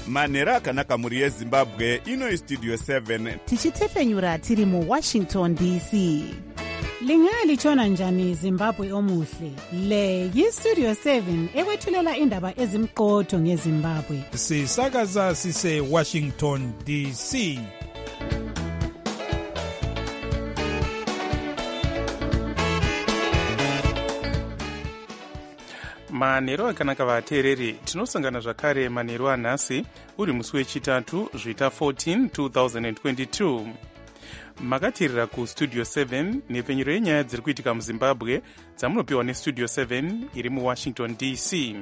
manhero akanaka mhuri yezimbabwe. Ino istudio 7 tichitefenyura tiri muwashington dc. Lingalitshona njani Zimbabwe omuhle? Le yistudio 7 ekwethulela indaba ezimqotho ngeZimbabwe. Sisakaza sise Washington DC. manhero akanaka vateereri, tinosangana zvakare manhero anhasi uri musi wechitatu zvita 14 2022. makateerera kustudio 7 nepfenyuro yenyaya dziri kuitika muzimbabwe dzamunopiwa nestudio 7 iri muwashington dc.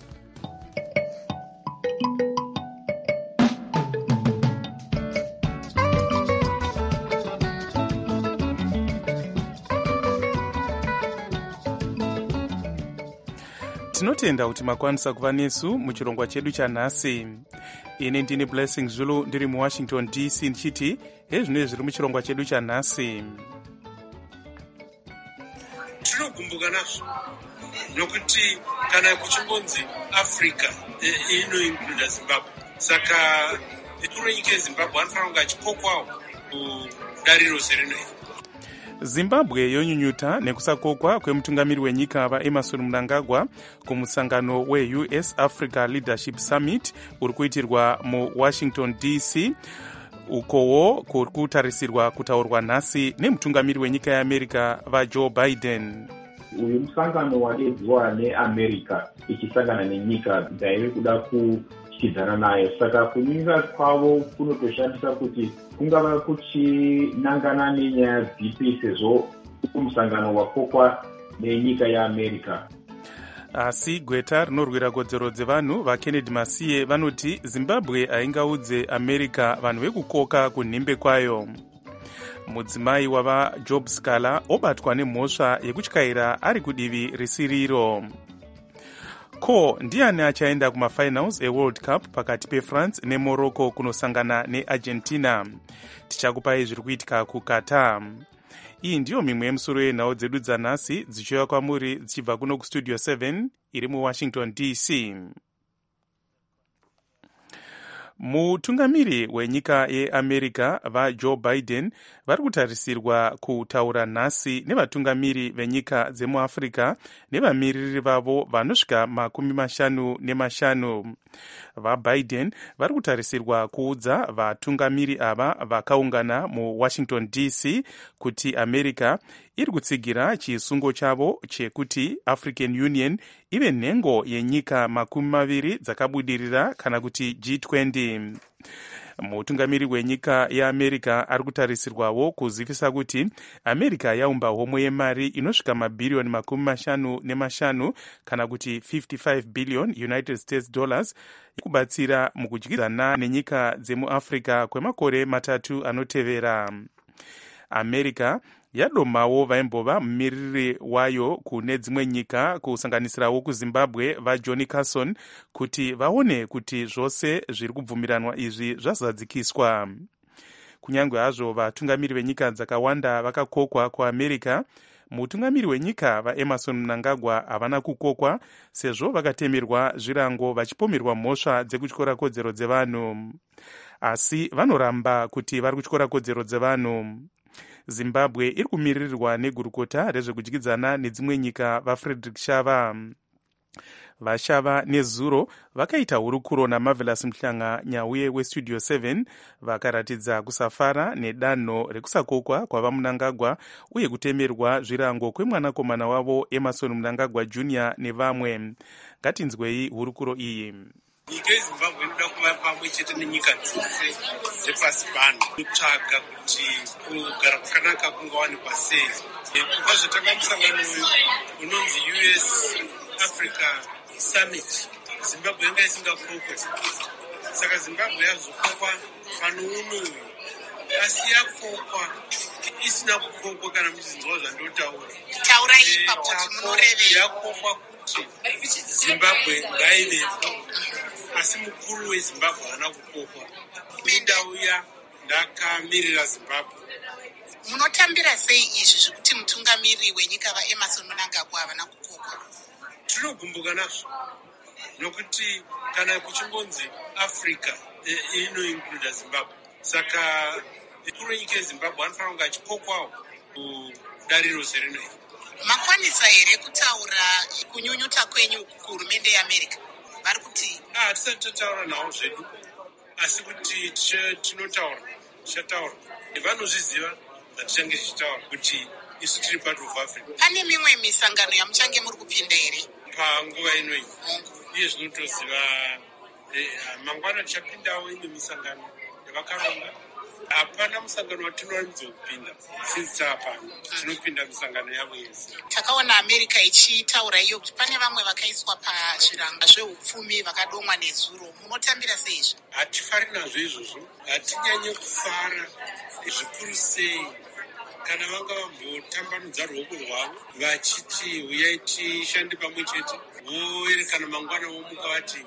tinotenda kuti makwanisa kuva nesu muchirongwa chedu chanhasi. ine ndini Blessing Zulu ndiri muwashington dc ndichiti hezvinoi zviri muchirongwa chedu chanhasi. tinogumbuka nazvo nokuti kana kuchimbonzi africa inoincluda zimbabwe, saka ikuru yenyika yezimbabwe anofanira kunge achikokwawo kudariro zerinoi. zimbabwe yonyunyuta nekusakokwa kwemutungamiri wenyika vaEmmerson Mnangagwa kumusangano weUS Africa Leadership Summit uri kuitirwa muwashington dc, ukowo kuri kutarisirwa kutaurwa nhasi nemutungamiri wenyika yeAmerica vaJoe Biden. uyu musangano wadedziwa neAmerica ichisangana nenyika dzaive kuda kuchidzana nayo, saka kunyika kwavo kunotoshandisa kuti kungava kuchinangana nenyaya dzipi sezvo musangano wakokwa nenyika yeAmerica. asi gweta rinorwira kodzero dzevanhu vaKennedy Masiye vanoti zimbabwe haingaudze America vanhu vekukoka kunhimbe kwayo. mudzimai wavaJob Scala obatwa nemhosva yekutyaira ari kudivi risiriro. ko ndiani achaenda kumafinals eWorld Cup pakati peFrance neMorocco kunosangana neArgentina? tichakupai zviri kuitika kuQatar. iyi ndiyo mimwe yemusoro yenhau dzedu dzanhasi dzichiuya kwamuri dzichibva kuno kustudio 7 iri muwashington dc. mutungamiri wenyika yeAmerica vaJoe Biden vari kutarisirwa kutaura nhasi nevatungamiri venyika dzemuAfrica nevamiriri vavo vanosvika 55. vaBiden vari kutarisirwa kuudza vatungamiri ava vakaungana muwashington dc kuti America iri kutsigira chisungo chavo chekuti African Union ive nhengo yenyika 20 dzakabudirira kana kuti G20. mutungamiri wenyika yeAmerica ari kutarisirwawo kuzivisa kuti America yaumba homwe yemari inosvika mabhiriyoni 55 kana kuti 55 billion United States dollars kubatsira mukudyidzana nenyika dzemuAfrica kwemakore 3 anotevera. America yadomawo vaimbova mumiriri wayo kune dzimwe nyika kusanganisirawo kuZimbabwe vaJohnny Carson kuti vaone kuti zvose zviri kubvumiranwa izvi zvazadzikiswa. kunyange hazvo vatungamiri venyika dzakawanda vakakokwa kuAmerica, mutungamiri wenyika vaEmmerson Mnangagwa havana kukokwa sezvo vakatemerwa zvirango vachipomerwa mhosva dzekutyora kodzero dzevanhu, asi vanoramba kuti vari kutyora kodzero dzevanhu. Zimbabwe iri kumiririrwa negurukota rezvekudyidzana nedzimwe nyika vaFrederick Shava. vashava nezuro vakaita hurukuro naMarvelous Mhlanga nyauye westudio 7 vakaratidza kusafara nedanho rekusakokwa kwavaMnangagwa uye kutemerwa zvirango kwemwanakomana wavo Emmerson Mnangagwa Jr. nevamwe. ngatinzwei hurukuro iyi. nyika yezimbabwe inoda kuva pamwe chete nenyika dzose dzepasi pano kutsvaga kuti kugara kwakanaka kungawanikwa sei. kubva zvatanga musangano unonzi US Africa Summit, zimbabwe yanga isingakokwe, saka zimbabwe yazokokwa pano unoyu, asi yakokwa isina kukokwa kana muchinzwa zvandotaura. Taurai ipapo kuti munorevei. yakokwa kuti zimbabwe ngaivepo, asi mukuru wezimbabwe haana kukokwa. Mindauya ndakamirira zimbabwe. Munotambira sei izvi zvekuti mutungamiri wenyika vaEmmerson Mnangagwa havana kukokwa? Tinogumbuka nazvo nokuti kana kuchingonzi Africa inoincluda Zimbabwe. Saka ikuru nyika yeZimbabwe anofanira kunge achikokwawo kudariro serino. Makwanisa here kutaura kunyunyuta kwenyu kuhurumende yeAmerica? Vari kuti hatisati tataura nawo zvedu, asi kuti tichataura. Vanozviziva zvatichange tichitaura kuti isu tiri part of Africa. Pane mimwe misangano yamuchange muri kupinda here panguva inoyi? Iye zvinotoziva mangwana tichapindawo imwe misangano yavakaronga. Hapana musangano watinowanzo kupinda since taapano, tinopinda misangano yavo yese. Takaona America ichitaura iyo kuti pane vamwe vakaiswa pazviranga zveupfumi vakadomwa nezuro. Munotambira seizvo? Hatifari nazvo izvozvo, hatinyanye kufara zvikuru sei kana vanga vambotambanudza ruoko rwavo vachiti uyai tishande pamwe chete, voerekana mangwana vomuka vati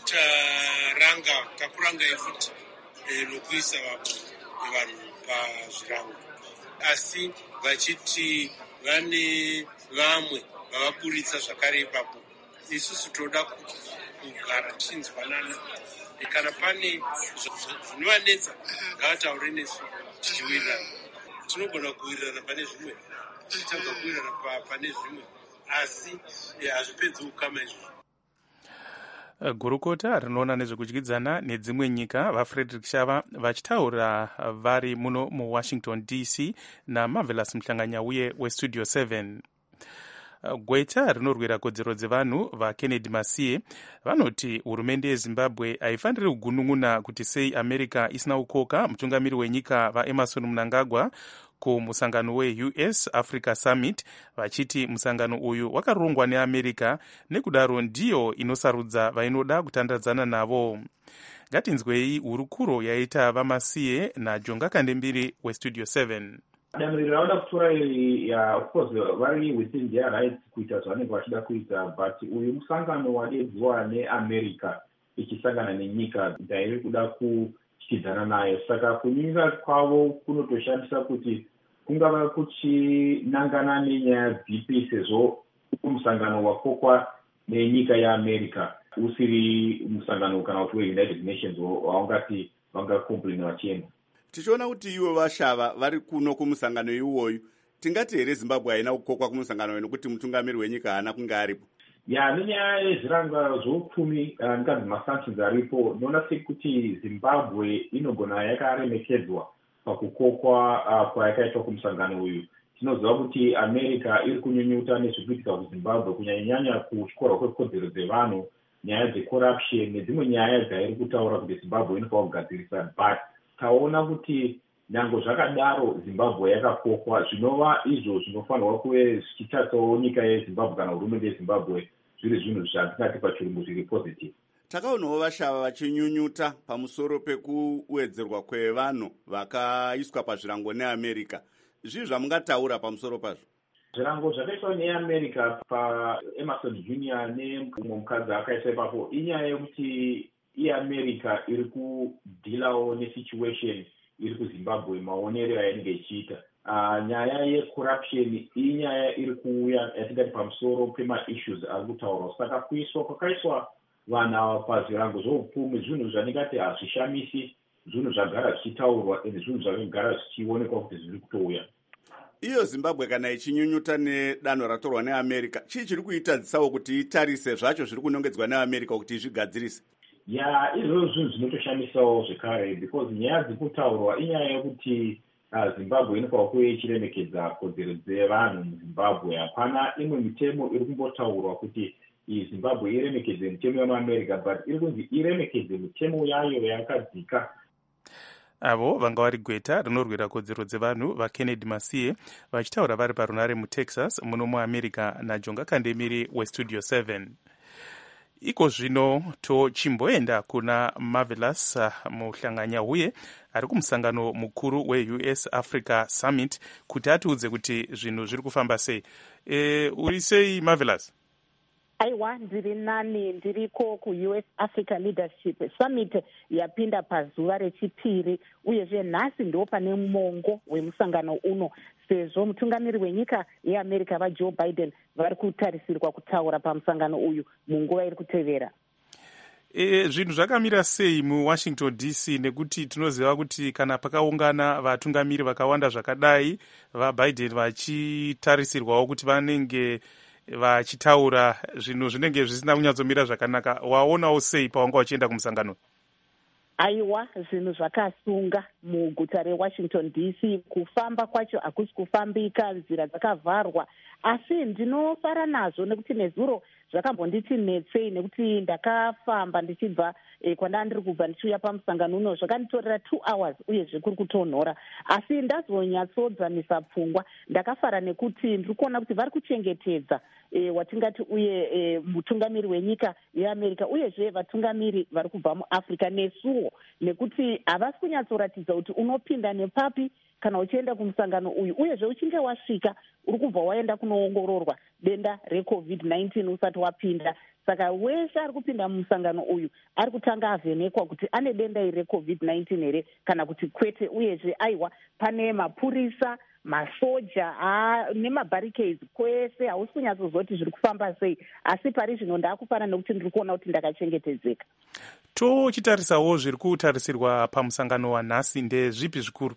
takurangai futi nokuisa vanhu pazvirango, asi vachiti vane vamwe vavaburitsa zvakare ipapo. Isusu toda kugara tichinzwanana, kana pane zvinovanetsa ngavataure nesu tichiwirirana. Tinogona kuwirirana pane zvimwe, tichitanga kuwirirana pane zvimwe, asi hazvipedzi kukama izvozvo. Gurukota rinoona nezvekudyidzana nedzimwe nyika vaFrederick Shava vachitaura vari muno muWashington DC naMarvelous Mhlanganyauye weStudio 7. Gwecha rinorwira kodzero dzevanhu vaKennedy Masiye vanoti hurumende yeZimbabwe haifaniri kugunun'una kuti sei America isina kukoka mutungamiri wenyika vaEmerson Mnangagwa kumusangano weUS Africa Summit, vachiti musangano uyu wakarongwa neAmerica nekudaro ndiyo inosarudza vainoda kutandadzana navo. Ngatinzwei hurukuro yaita vaMasiye naJonga Kandembiri weStudio 7. Danho rinoda kutora iri of course vari within their rights kuita zvavanenge vachida kuita, but uyu musangano wadedziwa neAmerica ichisangana nenyika dzairi kuda kutyidzana nayo. Saka kunyika kwavo kunotoshandisa kuti kungava kuchinangana nenyaya dzipi, sezvo musangano wakokwa nenyika yeAmerica usiri musangano kana kuti weUnited Nations waungati vangakomplaini vachienda. Tichiona kuti ivo vaShava vari kuno kumusangano iwoyu, tingati here Zimbabwe haina kukokwa kumusangano uyu nokuti mutungamiri wenyika haana kunge aripo? Nenyaya yezviranga zvoupfumi nganzi masanctions aripo, noona sekuti Zimbabwe inogona yakaremekedzwa pakukokwa kwayakaitwa kumusangano uyu. Tinoziva kuti America iri kunyunyuta nezvikuitika kuZimbabwe, kunyanya kuchikorwa kwekodzero dzevanhu, nyaya dzecorruption nedzimwe nyaya dzairi kutaura kuti Zimbabwe inofanira kugadzirisa. But taona kuti nyango zvakadaro Zimbabwe yakakokwa, zvinova izvo zvinofanirwa kuve zvichitatsawo nyika yeZimbabwe kana hurumende yeZimbabwe zviri zvinhu zvatingati pachirungu zviri positive. Takaonawo vaShava vachinyunyuta pamusoro pekuwedzerwa kwevanhu vakaiswa pazvirango neAmerica. Zvii zvamungataura pamusoro pazvo? Zvirango zvakaiswa neAmerica paEmerson Jr. nemumwe mukadzi akaiswa ipapo inyaya yekuti iAmerica iri kudhilawo nesituation iri kuZimbabwe, maonero ainenge ichiita. Nyaya yecorruption inyaya iri kuuya yatingati pamusoro pemaissues ari kutaurwa. Saka kuiswa kwakaiswa vanhu ava pazvirango zvoupfumi zvinhu zvatingati hazvishamisi, zvinhu zvagara zvichitaurwa ende zvinhu zvakagara zvichionekwa kuti zviri kutouya. Iyo Zimbabwe kana ichinyunyuta nedanho ratorwa neAmerica, chii chiri kuitadzisawo kuti itarise zvacho zviri kunongedzwa neAmerica kuti izvigadzirise? Izvozvo zvinhu zvinotoshamisawo zvekare, because nyaya dziri kutaurwa inyaya yekuti Zimbabwe inofanira kuve ichiremekedza kodzero dzevanhu muZimbabwe. Hapana imwe mitemo iri kumbotaurwa kuti Zimbabwe iremekedze mitemo yemuAmerica, but iri kunzi iremekedze mitemo yayo yakadzika. Avo vanga vari gweta rinorwira kodzero dzevanhu vaKennedy Masiye vachitaura vari parunare muTexas muno muAmerica naJonga Kandemiri weStudio 7. Iko zvino tochimboenda kuna Marvelous Mhlanganyauye ari kumusangano mukuru weUS Africa Summit kuti atiudze kuti zvinhu zviri kufamba sei. Uri sei Marvelous? Aiwa, ndiri nani, ndiriko kuUS Africa Leadership Summit yapinda pazuva rechipiri, uyezve nhasi ndo pane mongo wemusangano uno, sezvo mutungamiri wenyika yeAmerica vaJoe Biden vari kutarisirwa kutaura pamusangano uyu munguva iri kutevera. zvinhu zvakamira sei muWashington DC, nekuti tinoziva kuti kana pakaungana vatungamiri vakawanda zvakadai, vaBiden vachitarisirwawo kuti vanenge vachitaura zvinhu zvinenge zvisina kunyatsomira zvakanaka, waonawo sei pawanga uchienda kumusangano? Aiwa, zvinhu zvakasunga muguta reWashington DC. Kufamba kwacho hakusi kufambika, nzira dzakavharwa, asi ndinofara nazvo nekuti nezuro zvakambonditi netsei, nekuti ndakafamba ndichibva kwandandiri kubva ndichiuya pamusangano uno, zvakanditorera 2 hours uyezve kuri kutonhora, asi ndazonyatsodzamisa pfungwa. Ndakafara nekuti ndiri kuona kuti vari kuchengetedza watingati uye mutungamiri wenyika yeAmerica, uyezve vatungamiri vari kubva muAfrica nesuwo, nekuti havasi kunyatsoratidza kuti unopinda nepapi kana uchienda kumusangano uyu, uyezve uchinge wasvika uri kubva waenda kunoongororwa denda reCovid-19 usati wapinda. Saka weshe ari kupinda mumusangano uyu ari kutanga avhenekwa kuti ane denda iri reCovid-19 here kana kuti kwete. Uyezve aiwa, pane mapurisa, masoja nemabharricades kwese. Hausi kunyatsozoti zviri kufamba sei, asi pari zvino ndaakufara nekuti ndiri kuona kuti ndakachengetedzeka. Tochitarisawo zviri kutarisirwa pamusangano wanhasi, ndezvipi zvikuru?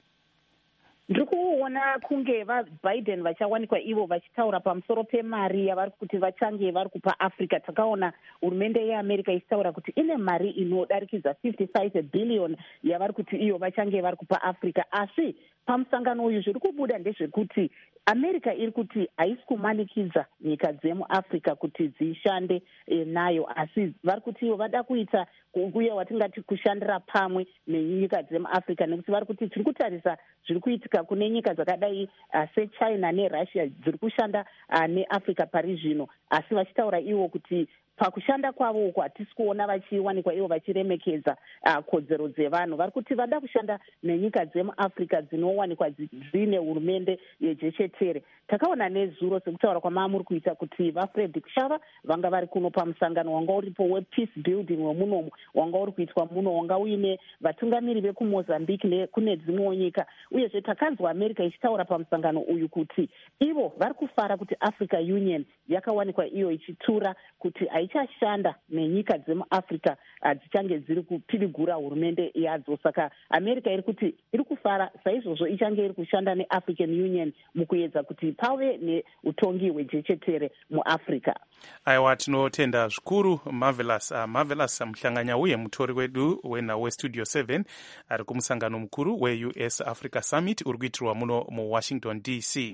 Ndiri kuona kunge vaBiden vachawanikwa ivo vachitaura pamusoro pemari yavari kuti vachange vari kupa Africa. Takaona hurumende yeAmerica ichitaura kuti ine mari inodarikidza 55 billion yavari kuti iyo vachange vari kupa Africa, asi pamusangano uyu zviri kubuda ndezvekuti America iri kuti haisi kumanikidza nyika dzemuAfrica kuti dzishande nayo, asi vari kuti ivo vada kuita uye watingati kushandira pamwe nenyika dzemuAfrica, nekuti vari kuti tiri kutarisa zviri kuitika kune nyika dzakadai seChina neRussia dziri kushanda neAfrica pari zvino, asi vachitaura ivo kuti pakushanda kwavo uko hatisi kuona vachiwanikwa ivo vachiremekedza kodzero dzevanhu. Vari kuti vada kushanda nenyika dzemuAfrica dzinowanikwa dzine hurumende yejechetere. Takaona nezuro sekutaura kwamamuri kuita kuti vaFred Kushava vanga vari kuno pamusangano wanga uripo wepeace building wemunomu, wanga uri kuitwa muno, wanga uine vatungamiri vekuMozambique nekune dzimwewo nyika. Uyezve takanzwa America ichitaura pamusangano uyu kuti ivo vari kufara kuti Africa Union yakawanikwa iyo ichitura kuti haichashanda nenyika dzemuAfrica dzichange dziri kupirigura hurumende yadzo. Saka America iri kuti iri kufara saizvozvo ichange iri kushanda neAfrican Union mukuedza kuti pave neutongi hwejechetere muAfrica. Aiwa, tinotenda zvikuru Marvelous muhlanganya uye mutori wedu wenhau westudio 7 ari kumusangano mukuru weUS Africa Summit uri kuitirwa muno muWashington DC.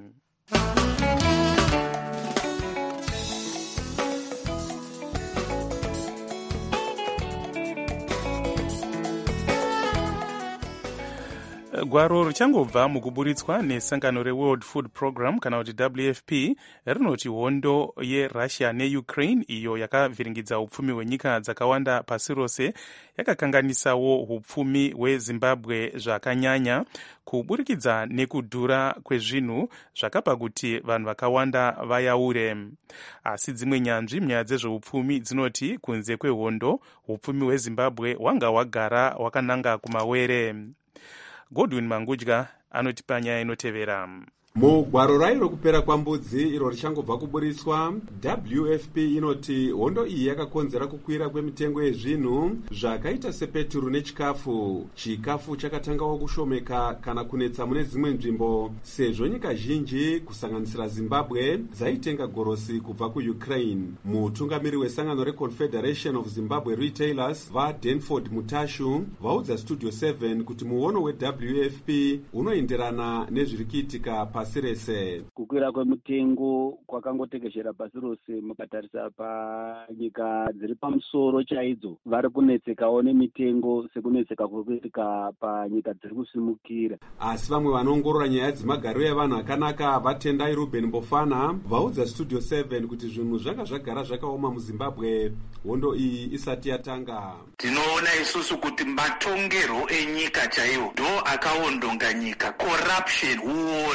Gwaro richangobva mukuburitswa nesangano reWorld Food Program kana kuti WFP rinoti hondo yeRussia neUkraine iyo yakavhiringidza upfumi hwenyika dzakawanda pasi rose yakakanganisawo upfumi hweZimbabwe zvakanyanya kuburikidza nekudhura kwezvinhu zvakapa kuti vanhu vakawanda vayaure. Asi dzimwe nyanzvi munyaya dzezveupfumi dzinoti kunze kwehondo upfumi hweZimbabwe hwanga hwagara hwakananga kumawere. Godwin Mangudya anotipa nyaya inotevera. Mugwaro rairo rokupera kwambudzi iro richangobva kuburitswa, WFP inoti hondo iyi yakakonzera kukwira kwemitengo yezvinhu zvakaita sepeturu nechikafu. Chikafu chakatangawo kushomeka kana kunetsa mune dzimwe nzvimbo sezvo nyika zhinji kusanganisira Zimbabwe dzaitenga gorosi kubva kuUkraine. Mutungamiri wesangano reConfederation of Zimbabwe Retailers vaDenford Mutashu vaudza Studio 7 kuti muono weWFP unoenderana nezviri kuitika pasi rese. Kukwira kwemitengo kwakangotekeshera pasi rose. Mukatarisa panyika dziri pamusoro chaidzo vari kunetsekawo nemitengo sekunetseka kurikuitika panyika dziri kusimukira. Asi vamwe vanoongorora nyaya dzemagariro evanhu akanaka vatendai Ruben Mbofana vaudza Studio 7 kuti zvinhu zvagara zvakaoma muZimbabwe hondo iyi isati yatanga. Tinoona isusu kuti matongero enyika chaiwo ndo akaondonga nyika, corruption, uori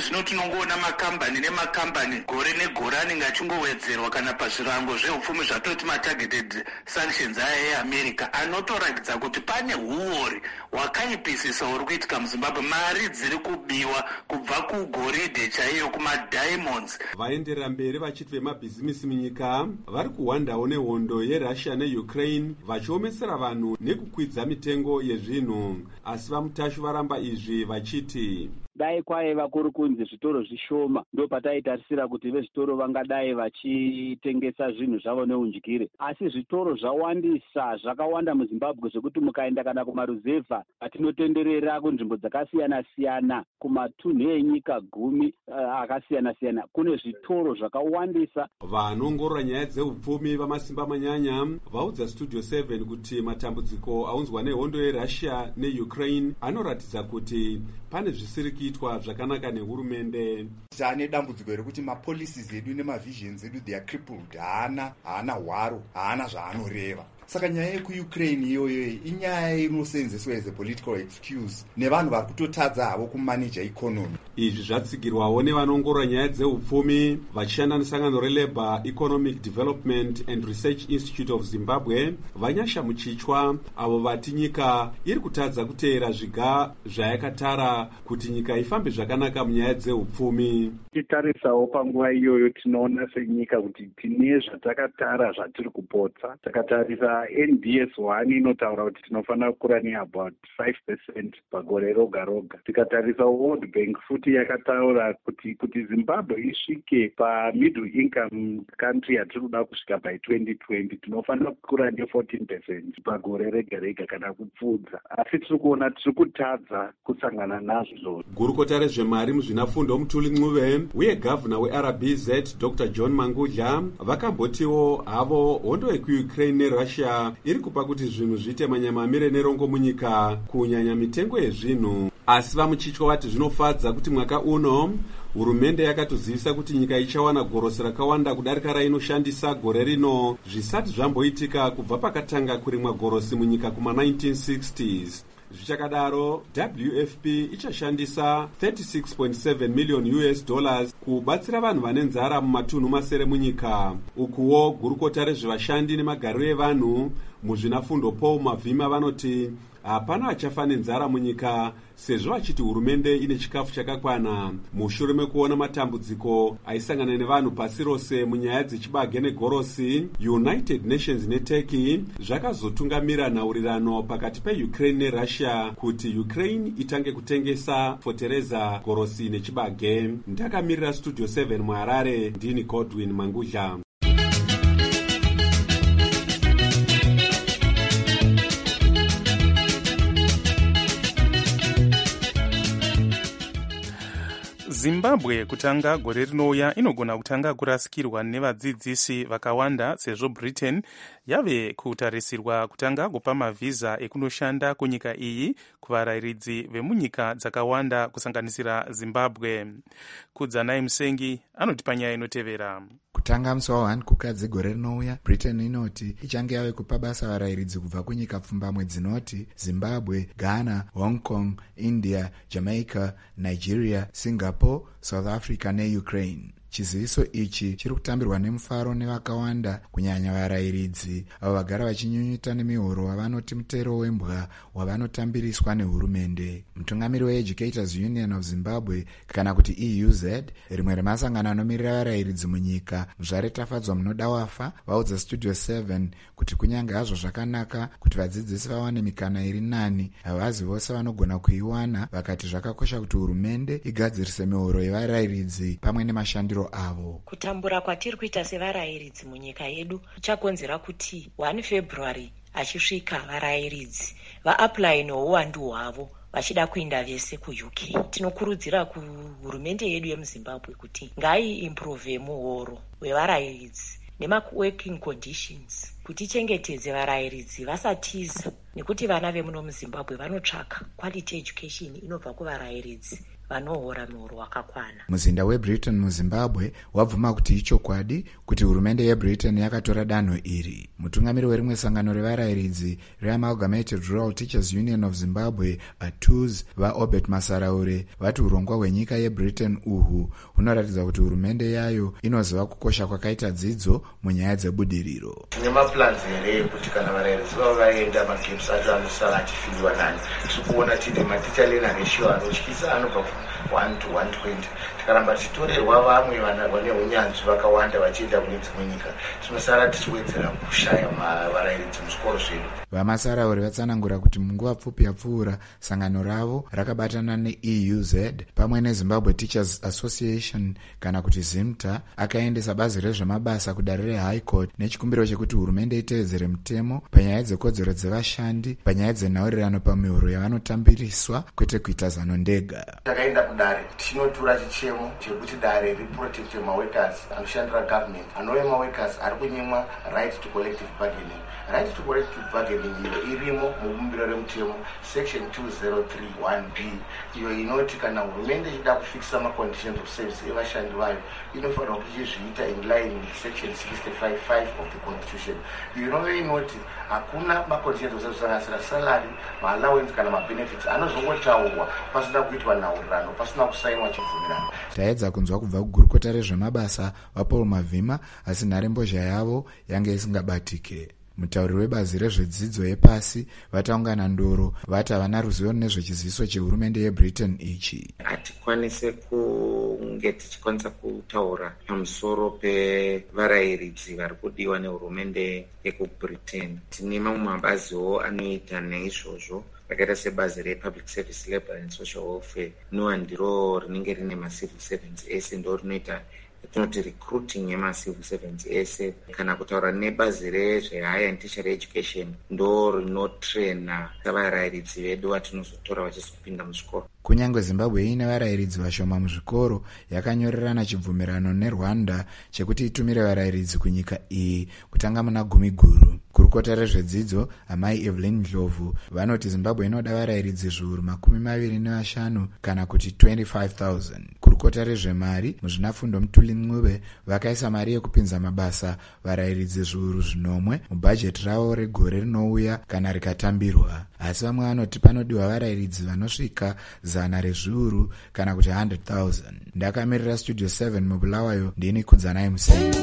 zvino tinongoona makambani nemakambani gore negore anenge achingowedzerwa kana pazvirango zveupfumi zvatoti matargeted sanctions aya eamerica, anotoratidza kuti pane uori hwakaipisisa huri kuitika muzimbabwe. Mari dziri kubiwa kubva kugoridhe chaiyo, kumadiamonds. Vaenderera mberi vachiti vemabhizimisi munyika vari kuhwandawo nehondo yerussia neukraine, vachiomesera vanhu nekukwidza mitengo yezvinhu. Asi vamutashu varamba izvi vachiti dai kwaiva kuri kunzi zvitoro zvishoma ndo pataitarisira kuti vezvitoro vangadai vachitengesa zvinhu zvavo neundyire, asi zvitoro zvawandisa, zvakawanda muzimbabwe zvekuti mukaenda kana kumaruzevha atinotenderera kunzvimbo dzakasiyana siyana, kumatunhu enyika 10 akasiyana siyana, kune zvitoro zvakawandisa. Vanoongorora nyaya dzeupfumi vamasimba manyanya vaudza Studio 7 kuti matambudziko aunzwa nehondo yerussia neukraine anoratidza kuti pane zvisiri kuitwa zvakanaka nehurumende. Tane dambudziko rekuti mapolicies edu nemavisions edu they are crippled, haana hwaro, haana zvaanoreva. Saka nyaya yekuukraine iyoyo inyaya inosenzeswa as a political excuse nevanhu vari kutotadza havo kumanija economy. Izvi zvatsigirwawo nevanoongorora nyaya dzeupfumi vachishanda nesangano reLabour Economic Development and Research Institute of Zimbabwe, Vanyasha Muchichwa, avo vati nyika iri kutadza kuteera zviga zvayakatara kuti nyika ifambe zvakanaka munyaya dzeupfumi. Titarisawo panguva iyoyo tinoona senyika kuti tine zvatakatara zvatiri kupotsa. Takatarisa NBS 1 inotaura kuti tinofanira kukura neabout 5% pagore roga roga. Tikatarisa World Bank futi yakataura kuti Zimbabwe isvike pamiddle income country yatiri kuda kusvika by 2020 tinofanira kukura ne14% pagore rega rega kana kupfuudza. Asi tiri kuona tiri kutadza kusangana nazvo. Gurukota rezvemari muzvinafundo Mutuli Ncube uye gavana weRBZ Dr. John Mangudla vakambotiwo havo hondo yekuukraine neRussia iri kupa kuti zvinhu zviite manyama amire nerongo munyika, kunyanya mitengo yezvinhu. Asi vamuchichwa vati zvinofadza kuti mwaka uno hurumende yakatozivisa kuti nyika ichawana gorosi rakawanda kudarika rainoshandisa gore rino, zvisati zvamboitika kubva pakatanga kurimwa gorosi munyika kuma 1960s. Zvichakadaro, WFP ichashandisa $36.7 million kubatsira vanhu vane nzara mumatunhu masere munyika. Ukuwo gurukota rezvevashandi nemagariro evanhu muzvinafundo Paul Mavhima vanoti hapana achafa nenzara munyika sezvo vachiti hurumende ine chikafu chakakwana. Mushure mekuona matambudziko aisangana nevanhu pasi rose munyaya dzechibage negorosi, United Nations neTurkey zvakazotungamira nhaurirano pakati peUkraine neRussia kuti Ukraine itange kutengesa fotereza, gorosi nechibage. Ndakamirira Studio 7 muHarare, ndini Godwin Mangudla. Zimbabwe kutanga gore rinouya inogona kutanga kurasikirwa nevadzidzisi vakawanda sezvo Britain yave kutarisirwa kutanga kupa mavhiza ekunoshanda kunyika iyi kuvarayiridzi vemunyika dzakawanda kusanganisira Zimbabwe. Kudzanai Musengi anoti panyaya inotevera. Kutanga musi wa1 kukadzi gore rinouya, Britain inoti ichange yave kupa basa varayiridzi kubva kunyika pfumbamwe dzinoti Zimbabwe, Ghana, Hong Kong, India, Jamaica, Nigeria, Singapore, South Africa neUkraine. Chiziviso ichi chiri kutambirwa nemufaro nevakawanda, kunyanya varayiridzi avo vagara vachinyunyuta nemihoro wavanoti mutero wembwa wavanotambiriswa nehurumende. Mutungamiri weEducators Union of Zimbabwe kana kuti EUZ, rimwe remasangano anomirira varayiridzi munyika, Muzvare Tafadzwa munoda wafa, vaudza Studio 7 kuti kunyange hazvo zvakanaka kuti vadzidzisi vawane mikana iri nani, havazi vose vanogona kuiwana, vakati zvakakosha kuti hurumende igadzirise mihoro yevarayiridzi pamwe nemashandiro avo. Kutambura kwatiri kuita sevarayiridzi munyika yedu kuchakonzera kuti 1 February achisvika varayiridzi vaapply neuwandu hwavo vachida kuenda vese kuUK. Tinokurudzira kuhurumende yedu yemuZimbabwe kuti ngaiimprove muhoro wevarayiridzi nemaworking conditions kuti ichengetedze varayiridzi vasatiza, nekuti vana vemuno muZimbabwe vanotsvaka quality education inobva kuvarayiridzi vanohora muhoro wakakwana. Muzinda weBritain muZimbabwe wabvuma kuti ichokwadi kuti hurumende yeBritain yakatora danho iri. Mutungamiri werimwe sangano revarayiridzi reAmalgamated Rural Teachers Union of Zimbabwe ATUZ vaObert Masaraure vati urongwa hwenyika yeBritain uhu hunoratidza kuti hurumende yayo inoziva kukosha kwakaita dzidzo munyaya dzebudiriro. Tine maplans here kuti kana varayiridzi vavo vaenda magames acho anosara achifindwa nani. Tiri kuona tine maticha learner ratio anotyisa anobva 1 to 120. Tikaramba tichitorerwa vamwe vane unyanzvi vakawanda vachienda kune dzimwe nyika, tinosara tichiwedzera kushaya varayiridzi muzvikoro zvedu. Vamasarauri vatsanangura kuti munguva pfupi yapfuura sangano ravo rakabatana neEUZ pamwe neZimbabwe Teachers Association kana kuti ZIMTA akaendesa bazi rezvemabasa kudare reHigh Court nechikumbiro chekuti hurumende itevedzere mutemo panyaya dzekodzero dzevashandi, panyaya dzenhaurirano pamihoro yavanotambiriswa kwete kuita zano ndega. Takaenda kudare tinotura chichemo chekuti dare riprotecte maworkers anoshandira government, anove maworkers ari kunyimwa right to collective bargaining. Right to collective bargaining iyo irimo mubumbiro remutemo section 2031B iyo inoti kana hurumende ichida kufikisa maconditions of service evashandi vayo inofanira kuchizviita in line with section 65(5) of the constitution. Iyo inove inoti hakuna maconditions of service angasira salary, maallowance kana mabenefits anozongotaurwa pasina kuitwa nhaurirano, pasina kusainwa chibvumirano. Taedza kunzwa kubva kugurukota rezvemabasa vaPaul Mavhima asi nharembozha yavo yange isingabatike. Mutauri webazi rezvedzidzo yepasi vataungana ndoro vati havana ruzivo nezvechiziviso chehurumende yeBritain ichi. Hatikwanise kunge tichikwanisa kutaura pamusoro pevarayiridzi vari kudiwa nehurumende yekuBritain. Tine mamwe mabaziwo anoita neizvozvo rakaita sebazi rePublic Service Labour and Social Welfare nowa ndiro rinenge rine macivil servants ese ndo rinoita tinoti recruiting yemacivil servants ese, kana kutaura nebazi rezvehigher and tertiary education ndo rinotrena varayiridzi vedu vatinozotora vachizopinda muzvikoro. Kunyange Zimbabwe ine varayiridzi vashoma muzvikoro yakanyorerana chibvumirano neRwanda chekuti itumire varayiridzi kunyika iyi kutanga muna 10 Kurukota rezvedzidzo amai Evelyn Ndlovu vanoti Zimbabwe inoda varayiridzi zviuru 25 kana kuti 25,000. Kurukota rezvemari muzvinafundo Mutuli Ncube vakaisa mari yekupinza mabasa varayiridzi zviuru 10 mubhajeti ravo regore rinouya kana rikatambirwa. Asi vamwe vanoti panodiwa varayiridzi vanosvika 100 rezviuru kana kuti 100,000. Ndakamirira Studio 7 mubulawayo ndini Kudzanai Musenyi.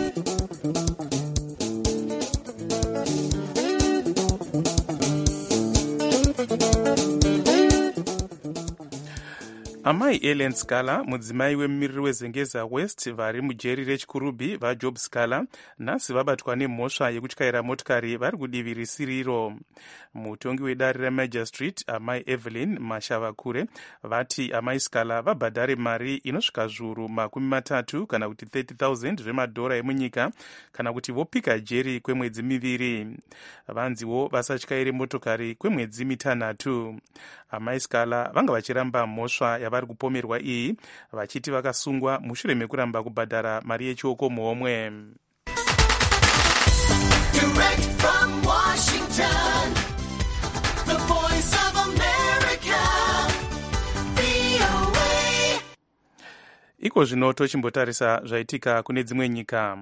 Amai Ellen Scala, mudzimai wemumiriri weZengeza West vari mujeri rechikurubi vaJob Scala nhasi vabatwa nemhosva yekutyaira motikari vari kudivi risiriro. Mutongi wedare reMajor Street amai Evelyn Mashavakure vati amai Scala vabhadhare mari inosvika zviuru 30 kana kuti 30,000 zvemadhora emunyika kana kuti vopika jeri kwemwedzi 2. Vanziwo vasatyaire motokari kwemwedzi 6. Amai Scala vanga vachiramba mhosva yavari kupomerwa iyi vachiti vakasungwa mushure mekuramba kubhadhara mari yechioko muhomwe. Iko zvino tochimbotarisa zvaitika kune dzimwe nyika.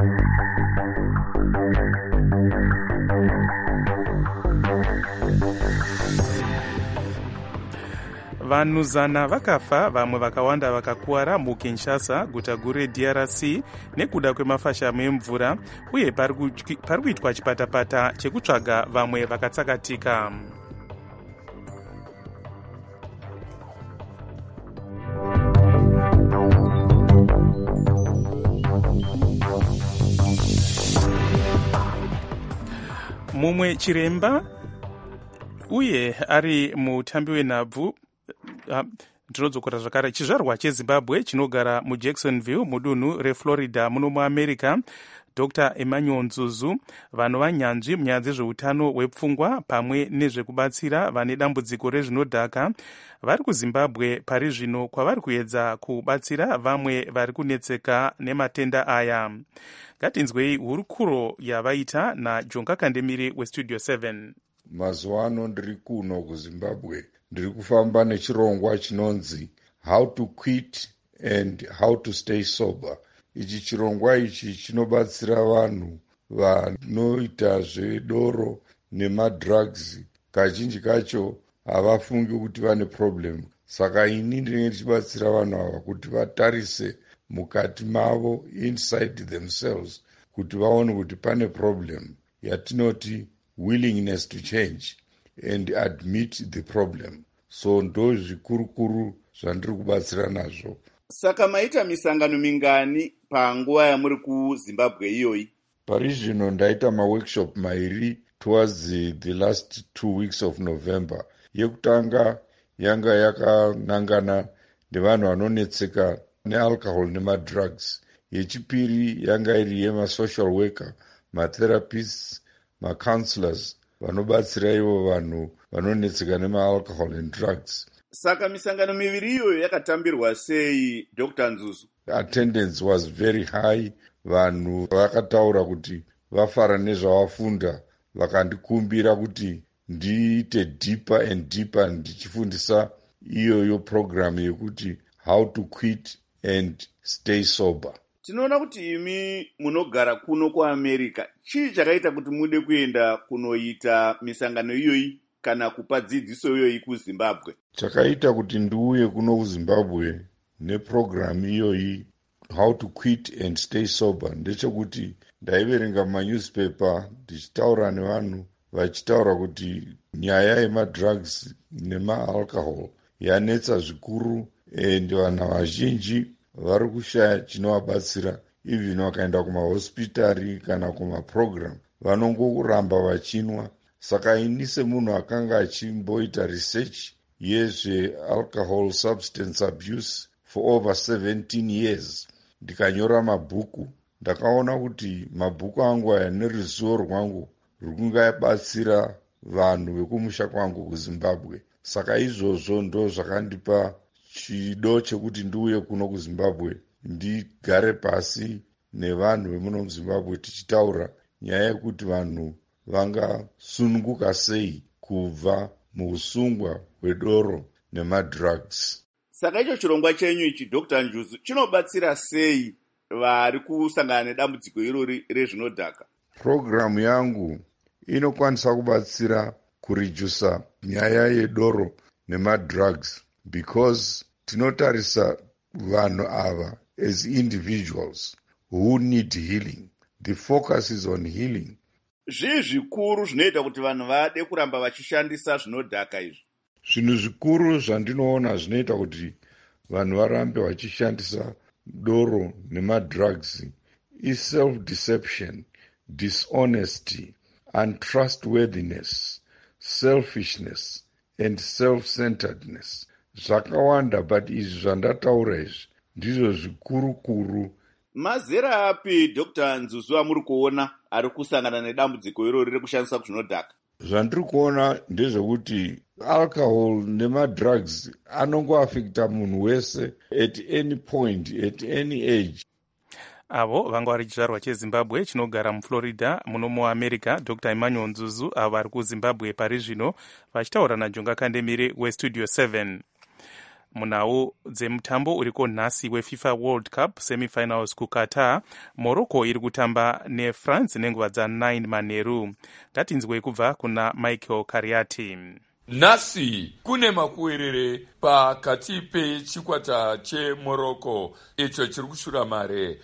Vanhu 100 vakafa, vamwe vakawanda vakakuwara muKinshasa, guta guru reDRC nekuda kwemafashamo emvura, uye pari kuitwa chipatapata chekutsvaga vamwe vakatsakatika. Mumwe chiremba uye ari mutambi wenhabvu ndinodzokera zvakare chizvarwa cheZimbabwe chinogara muJacksonville mudunhu reFlorida muno muAmerica, Dr. Emmanuel Nzuzu, vanova nyanzvi munyaya dzezveutano hwepfungwa pamwe nezvekubatsira vane dambudziko rezvinodhaka vari kuZimbabwe pari zvino kwavari kuedza kubatsira vamwe vari kunetseka nematenda aya. Ngatinzwei hurukuro yavaita naJonga Kandemiri weStudio 7. Mazuva ano ndiri kuno kuZimbabwe ndiri kufamba nechirongwa chinonzi How to Quit and How to Stay Sober. Ichi chirongwa ichi chinobatsira vanhu vanoita zvedoro nemadrugs. Kazhinji kacho havafungi kuti vane problem. Saka ini ndinenge ndichibatsira vanhu ava kuti vatarise mukati mavo, inside themselves, kuti vaone kuti pane problem yatinoti willingness to change and admit the problem. So ndo zvikurukuru zvandiri kubatsira nazvo. Saka maita misangano mingani panguva yamuri kuZimbabwe iyoyi? Pari zvino ndaita maworkshop mairi towards the last 2 weeks of November. Yekutanga yanga yakanangana nevanhu vanonetseka nealcohol nemadrugs. Yechipiri yanga iri yemasocial worker, matherapists, macounselors vanobatsira ivo vanhu vanonetseka nemaalcohol and drugs. Saka misangano miviri iyoyo yakatambirwa sei, Dr. Nzuzu? Attendance was very high. Vanhu vakataura kuti vafara nezvavafunda, vakandikumbira kuti ndiite deeper and deeper ndichifundisa iyoyo program yekuti how to quit and stay sober. Tinoona kuti imi munogara kuno kuAmerica. Chii chakaita kuti mude kuenda kunoita misangano iyoyi kana kupa dzidziso iyoyi kuZimbabwe? Chakaita kuti ndiuye kuno kuZimbabwe neprogram iyoyi how to quit and stay sober ndechekuti ndaiverenga manewspaper ndichitaura nevanhu vachitaura kuti nyaya yemadrugs nemaalcohol yanetsa zvikuru and vanhu vazhinji vari kushaya chinovabatsira. Even vakaenda kumahospitari kana kumaprogram vanongoramba vachinwa. Saka ini semunhu akanga achimboita research yezvealcohol substance abuse for over 17 years, ndikanyora mabhuku, ndakaona kuti mabhuku angu aya neruzivo rwangu rwungabatsira vanhu vekumusha kwangu kuZimbabwe. Saka izvozvo ndo zvakandipa chido chekuti ndiuye kuno kuZimbabwe ndigare pasi nevanhu vemuno muZimbabwe tichitaura nyaya yekuti vanhu vangasununguka sei kubva muusungwa hwedoro nemadrugs. Saka icho chirongwa chenyu ichi, Dr. Nzuzu, chinobatsira sei vari kusangana nedambudziko irori rezvinodhaka? Programu yangu inokwanisa kubatsira kuredusa nyaya yedoro nemadrugs because tinotarisa vanhu ava as individuals who need healing. The focus is on healing. Zvii zvikuru zvinoita kuti vanhu vade kuramba vachishandisa zvinodhaka izvi? Zvinhu zvikuru zvandinoona zvinoita kuti vanhu varambe vachishandisa doro nemadrugs is self-deception, dishonesty, untrustworthiness, selfishness and self-centeredness. Zvakawanda, but izvi zvandataura izvi ndizvo zvikuru-kuru. Mazera api Dr. Nzuzu amuri kuona ari kusangana nedambudziko irori rekushandisa zvinodhaka? Zvandiri kuona ndezvekuti alcohol nemadrugs anongoafekta munhu wese at any point, at any age. Avo vanga vari chizvarwa cheZimbabwe chinogara muFlorida muno muAmerica, Dr. Emmanuel Nzuzu, avo vari kuZimbabwe pari zvino vachitaura naJonga Kandemire weStudio 7. Munhau dzemutambo uriko nhasi weFIFA World Cup semifinals kuQatar, Morocco iri kutamba neFrance nenguva dza9 manheru. Ngatinzwei kubva kuna Michael Kariati. Nhasi kune makuwerere pakati pechikwata cheMorocco icho chiri kushura mare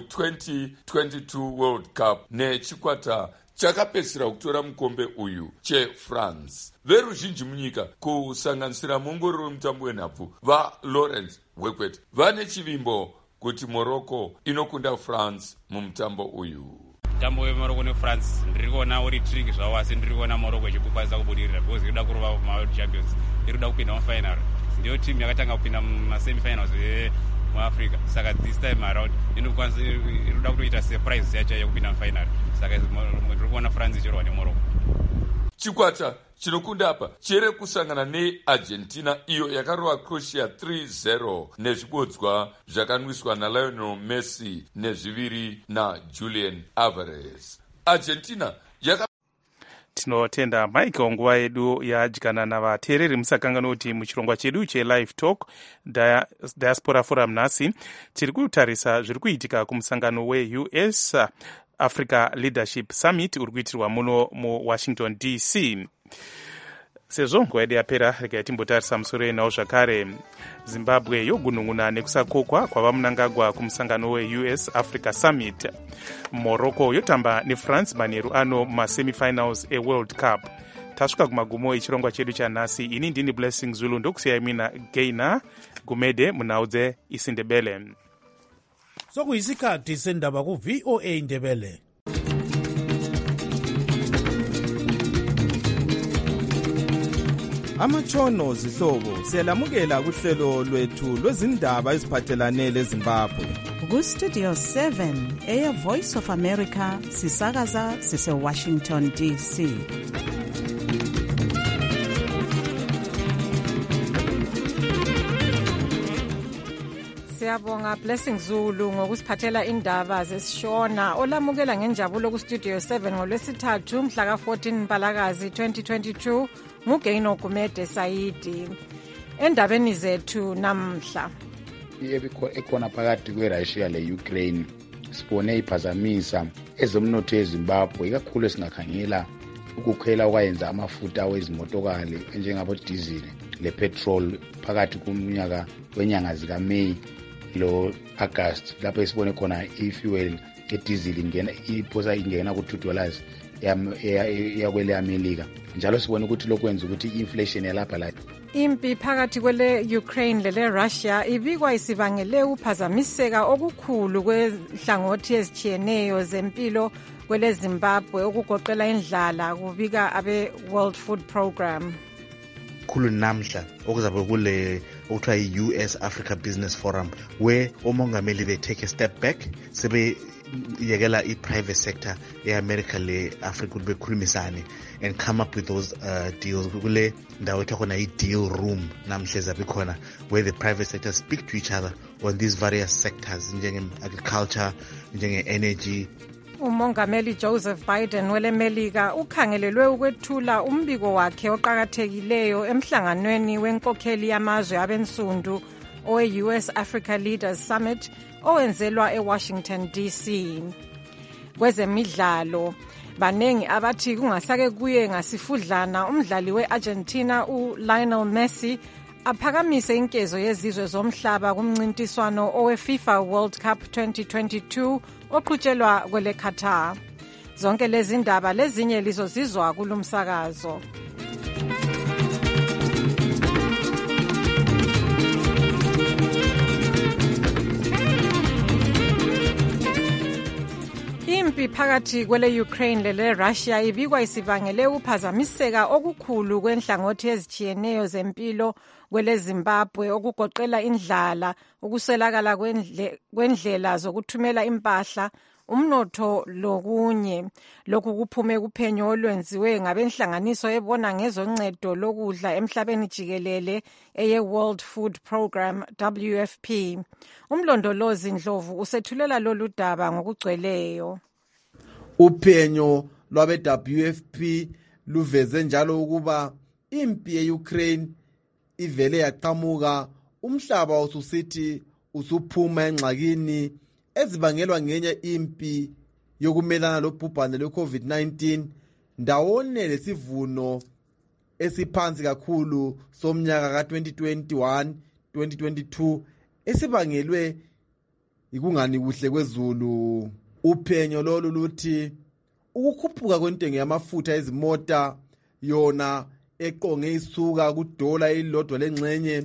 ku2022 World Cup nechikwata chakapedzisira kutora mukombe uyu cheFrance. Veruzhinji munyika kusanganisira muongorori wemutambo wenhabvu vaLawrence Wekwet vane chivimbo kuti Morocco inokunda France mumutambo uyu. Mutambo weMorocco neFrance ndiri kuona uri tricky zvawo, asi ndiri kuona Morocco ichikwanisa kubudirira because irikuda kurova muWorld Champions, irikuda kupinda mufinal. Ndiyo timu yakatanga kupinda mumasemifinals muAfrica, saka this time around irikuda kutoita surprise yacho yekupinda mufinal. Saka ndiri kuona France ichirwa neMorocco. Chikwata chinokunda apa chere kusangana neArgentina iyo yakarova Croatia 3-0 nezvibodzwa zvakanwiswa naLionel Messi nezviviri naJulian Alvarez. Argentina tinotenda Michael nguva yedu yadyana navateereri musakangana kuti muchirongwa chedu chelive talk diaspora forum nhasi tiri kutarisa zviri kuitika kumusangano weUS Africa Leadership Summit uri kuitirwa muno muWashington DC. Sezvo nguva yedu yapera regai timbotarisa musoro enawo zvakare. Zimbabwe yogunun'una nekusakokwa kwava munangagwa kumusangano weUS Africa Summit. Morocco yotamba neFrance manheru ano mumasemifinals eWorld Cup. Tasvika kumagumo echirongwa chedu chanhasi. Ini ndini Blessing Zulu ndokusiyai mina Gaina Gumede munhau dzeIsindebele. Sokuyisikhathi sendaba ku-VOA Ndebele. Amatshono zihlobo siyalamukela kuhlelo lwethu lwezindaba eziphathelane leZimbabwe. Ku-Studio 7 Air Voice of America sisakaza sise-Washington DC. Siyabonga Blessing Zulu ngokusiphathela indaba zesishona olamukela ngenjabulo ku-Studio 7 ngolwesithathu mhla ka-14 Mpalakazi 2022 nguGeino Gumede Saidi. Endabeni zethu namhla ekhona phakathi kweRussia le-Ukraine sibone iphazamisa ezomnotho eZimbabwe ikakhulu esingakhangela ukukhwela okwayenza amafutha wezimotokali enjengabo-diesel le-petrol phakathi kumnyaka wenyanga zikaMeyi lo-August lapho esibone khona i-fuel e-diesel iphosa ingena ku$2 yakwele America njalo sibone ukuthi lokwenza ukuthi i-inflation yalapha la. Impi phakathi kwele-Ukraine lele-Russia ibikwa isibangele ukuphazamiseka okukhulu kwenhlangothi ezitshiyeneyo zempilo kwele-Zimbabwe okugoqela indlala kubika abe-World Food Program. Khulu namhla okuzabe kule okuthiwa yi-US Africa Business Forum where omongameli they take a step back sebe yekela i-private sector e-America le-Africa ukuthi bekhulumisane and come up with those deals. Kule ndawo ethiwa khona i-deal room namhle zabe khona where the private sector speak to each other on these various sectors njenge-agriculture, njenge-energy. Umongameli Joseph Biden welemelika ukhangelelwe ukwethula umbiko wakhe oqhakathekileyo emhlanganweni wenkokheli yamazwe abensundu owe-US Africa Leaders Summit owenzelwa eWashington DC. Kwezemidlalo banengi abathi kungasake kuye ngasifudlana umdlali we-Argentina uLionel Messi aphakamise inkezo yezizwe zomhlaba kumncintiswano owe-FIFA World Cup 2022 oqhutshelwa kwele Qatar. Zonke lezi ndaba lezinye lizozizwa kulumsakazo. Impi phakathi kwele-Ukraine lele-Russia ibikwa isibangele ukuphazamiseka okukhulu kwenhlangothi ezitshiyeneyo zempilo kwele-Zimbabwe okugoqela indlala, ukuswelakala kwendlela zokuthumela impahla, umnotho lokunye. Lokhu kuphume kuphenyo olwenziwe ngabenhlanganiso ebona ngezoncedo lokudla emhlabeni jikelele eye-World Food Program WFP. Umlondolozi Ndlovu usethulela lolu daba ngokugcweleyo. Uphenyo lwabe-WFP luveze njalo ukuba impi ye-Ukraine ivele yaqhamuka, umhlaba ususithi usuphuma engxakini ezibangelwa ngenye impi yokumelana lobhubhane lwe-COVID-19 ndawonye lesivuno esiphansi kakhulu somnyaka ka-2021-2022 esibangelwe yikungani kuhle kwezulu. Uphenyo lolu luthi ukukhuphuka kwentengo yamafutha ezimota yona eqonge isuka kudola elilodwa lengxenye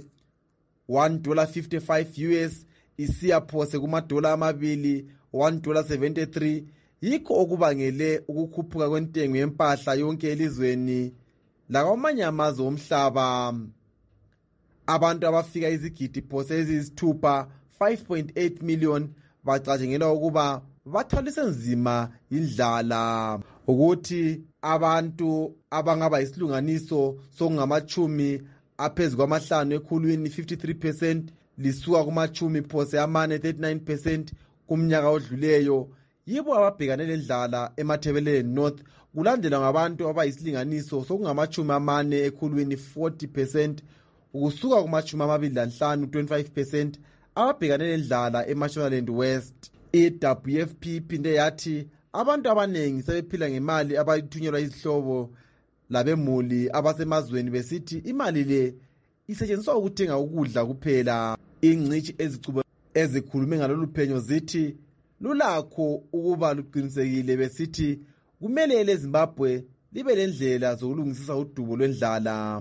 $1.55 isiya phose kumadola amabili $1.73 yikho okubangele ukukhuphuka kwentengo yempahla yonke elizweni lakwamanye amazwe omhlaba. Abantu abafika izigidi phose eziyisithupha 5.8 million bacatshangelwa ukuba bathwalise nzima indlala, ukuthi abantu abangaba isilunganiso sokungamachumi aphezu kwamahlanu ekhulwini 53% lisuka kumachumi phose amane 39% kumnyaka odluleyo yibo ababhekane lendlala eMathebeleni North, kulandelwa ngabantu abayisilinganiso sokungama-40 ekhulwini 40% ukusuka kuma-25 25% ababhekane lendlala eMashonaland West. I-WFP iphinde yathi abantu abaningi sebephila ngemali abayithunyelwa izihlobo labemuli abasemazweni besithi imali le isetshenziswa ukuthenga ukudla kuphela. Ingcitshi ezikhulume ngalolu phenyo zithi lulakho ukuba luqinisekile besithi kumele leZimbabwe libe lendlela zokulungisisa udubo lwendlala.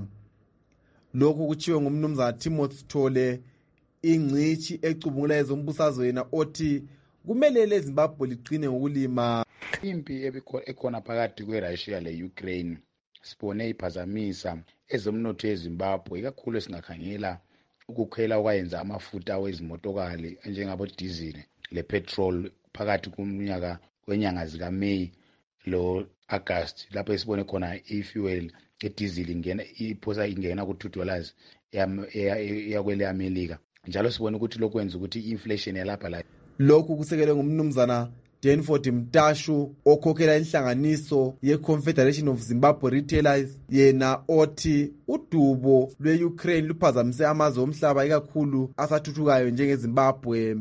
Lokhu kutshiwo ngumnumzana Timothy Sithole, ingcitshi ecubungula ezombusazwe othi kumele leZimbabwe liqine ngokulima. Impi ekhona phakathi kweRussia le-Ukraine sibone iphazamisa ezomnotho eZimbabwe, ikakhulu singakhangela ukukhwela okwayenza amafutha wezimotokali njengabo diesel lepetrol phakathi kumnyaka kwenyanga zikaMeyi lo August, lapho esibone khona i-fuel ediesel ingena ku$2 yakwele America, njalo sibone ukuthi lokhu kwenza ukuthi i-inflation yalapha la. Lokhu kusekelwe ngumnumzana Danford Mtashu okhokhela inhlanganiso ye-Confederation of Zimbabwe Retailers, yena othi udubo lwe-Ukraine luphazamise amazwe omhlaba ikakhulu asathuthukayo njengeZimbabwe.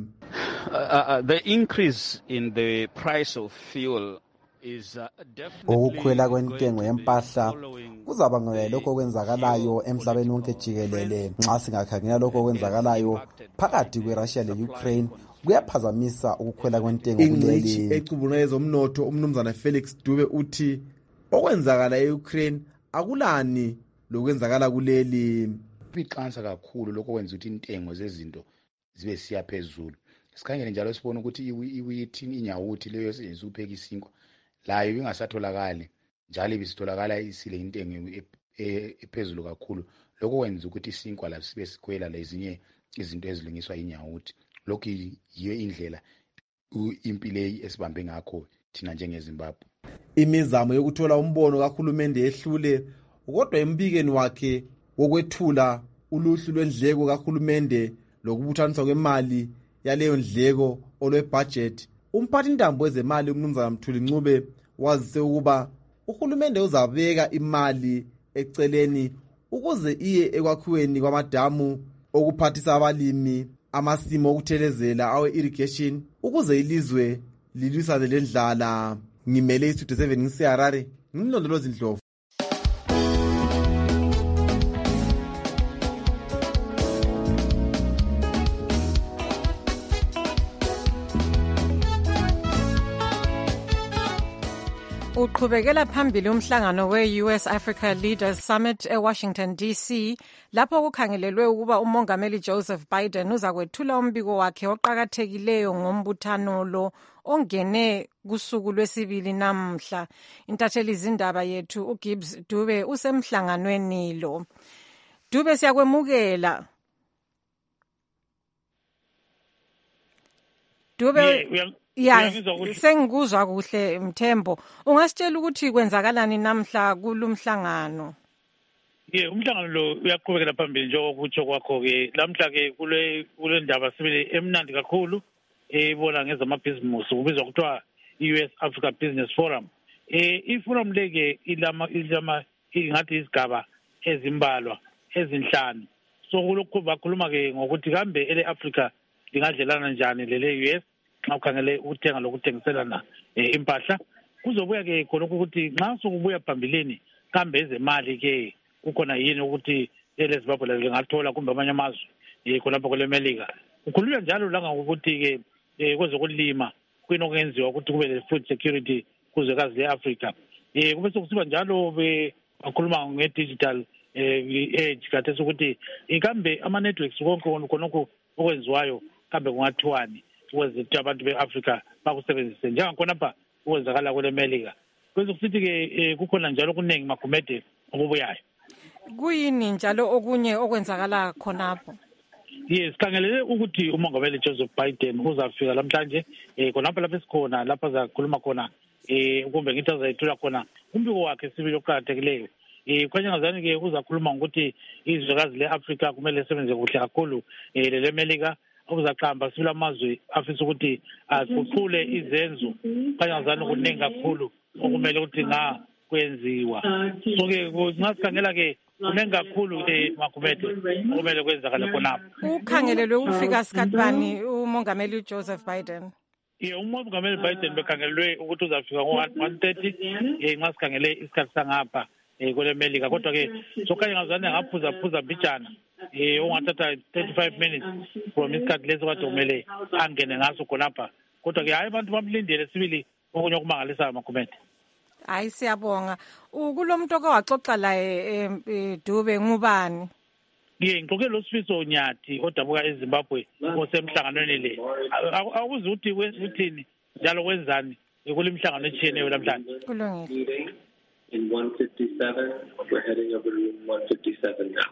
The increase in the price of fuel is ukukhwela kwentengo yempahla kuzabangelwa lokho okwenzakalayo emhlabeni wonke jikelele. Nxa singakhangela lokho okwenzakalayo phakathi kweRussia le-Ukraine kuyaphazamisa ukukhwela kwentengo kuleli. Ingcitshi ecubungula ezomnotho umnumzana Felix Dube uthi okwenzakala e-Ukraine akulani lokwenzakala kuleli. Kuyiqansa kakhulu lokho kwenza ukuthi intengo zezinto zibe siya phezulu. Sikhangele njalo sibona ukuthi iwithi inyawuthi leyo esetshenziswa ukupheka isinkwa layo ingasatholakali, njalo ibisitholakala isile intengo ephezulu kakhulu. Lokho kwenza ukuthi isinkwa la sibe sikhwela lezinye izinto ezilungiswa inyawuthi. Lokhu yiyo indlela impilo esibambe ngakho thina njengeZimbabwe. Imizamo yokuthola umbono kahulumende yehlule, kodwa embikeni wakhe wokwethula uluhlu lwendleko kahulumende lokubuthaniswa kwemali yaleyo ndleko olwebudget, umphathintambo wezemali umnumzana Mthuli Ncube wazise ukuba uhulumende uzabeka imali eceleni ukuze iye ekwakhiweni kwamadamu okuphathisa abalimi, amasimo okuthelezela awe-irrigation ukuze ilizwe lilwisane lendlala. Ngimele iStudio 7 ngiseHarare, ngimlondolozi Ndlovu. Uqhubekela phambili umhlangano we-US Africa Leaders Summit eWashington DC, lapho kukhangelelwe ukuba umongameli Joseph Biden uzakwethula umbiko wakhe oqakathekileyo ngombuthano lo ongene kusuku lwesibili namhla. Intatheli zindaba yethu uGibbs Dube usemhlanganweni lo. Dube, siyakwemukela. Dube, sengikuzwa kuhle Mthembo. Ungasitshela ukuthi kwenzakalani namhla kulumhlangano? Umhlangano lo uyaqhubekela phambili njengokutsho kwakho-ke. Lamhla-ke kule ndaba sibili emnandi kakhulu ebona ngezamabhizimusi kubizwa kuthiwa i-US Africa Business Forum. I-forum le-ke ingathi izigaba ezimbalwa ezinhlanu. So kulokhu bakhuluma-ke ngokuthi kambe ele-Africa lingadlelana njani lele-US nxa ukhangele ukuthenga lokuthengiselana impahla. Kuzobuya-ke khonokho ukuthi nxa sokubuya phambilini kambe ezemali-ke kukhona yini ukuthi eleZimbabwe lingathola kumbe amanye amazwe khonapho kweleMelika. Kukhulunywa njalo langokuthi-ke kwezokulima kuyini okwenziwa ukuthi kube le-food security kuzwekazi le-Afrika. Kube sokusiba njalo bakhuluma nge-digital age khathesi ukuthi ikambe ama-networks konke khonokho okwenziwayo kambe kungathiwani ukwenza ukuthi abantu be-Afrika bakusebenzise njengakhonapha ukwenzakala kweleMelika. Kwezokusithi-ke kukhona njalo kuningi magumede okubuyayo. Kuyini njalo okunye okwenzakala khonapho? Sikhangelele ukuthi umongameli Joseph Biden uzafika namhlanje khonapha lapho esikhona lapho azakhuluma khona kumbe ngithi azayithula khona umbiko wakhe sibili oqakathekileyo. Kwanyangazani-ke uzakhuluma ngokuthi izwekazi le-Afrika kumele lisebenze kuhle kakhulu leleMelika okuzaqhamba sibili amazwe afisa ukuthi aguqule izenzo kanyazana kuningi kakhulu okumele ukuthi kwenziwa. So-ke ngasikhangela-ke kuningi kakhulu Makhubete okumele kwenzakala khonapho. Ukhangelelwe ukufika sikhathi bani umongameli Joseph Biden? Umongameli Biden bekhangelelwe ukuthi uzafika ngo-1:30 nxa sikhangele isikhathi sangapha kule Melika, kodwa-ke sokanye ngazane ngaphuza mbijana ongathatha 35 minutes from isikhathi leso kade kumele angene ngaso khonapha, kodwa-ke hayi abantu bamlindele sibili okunye okumangalisayo Makhubete. Hayi siyabonga. Kulo muntu owaxoxa laye Dube ngubani? Ngixoxe lo Sifiso Nyathi odabuka eZimbabwe osemhlanganweni le. Akuze ukuthi uthini njalo kwenzani kule mihlangano etshiyeneyo namhlanje. Kulungile. In 157, we're heading over to room 157 now.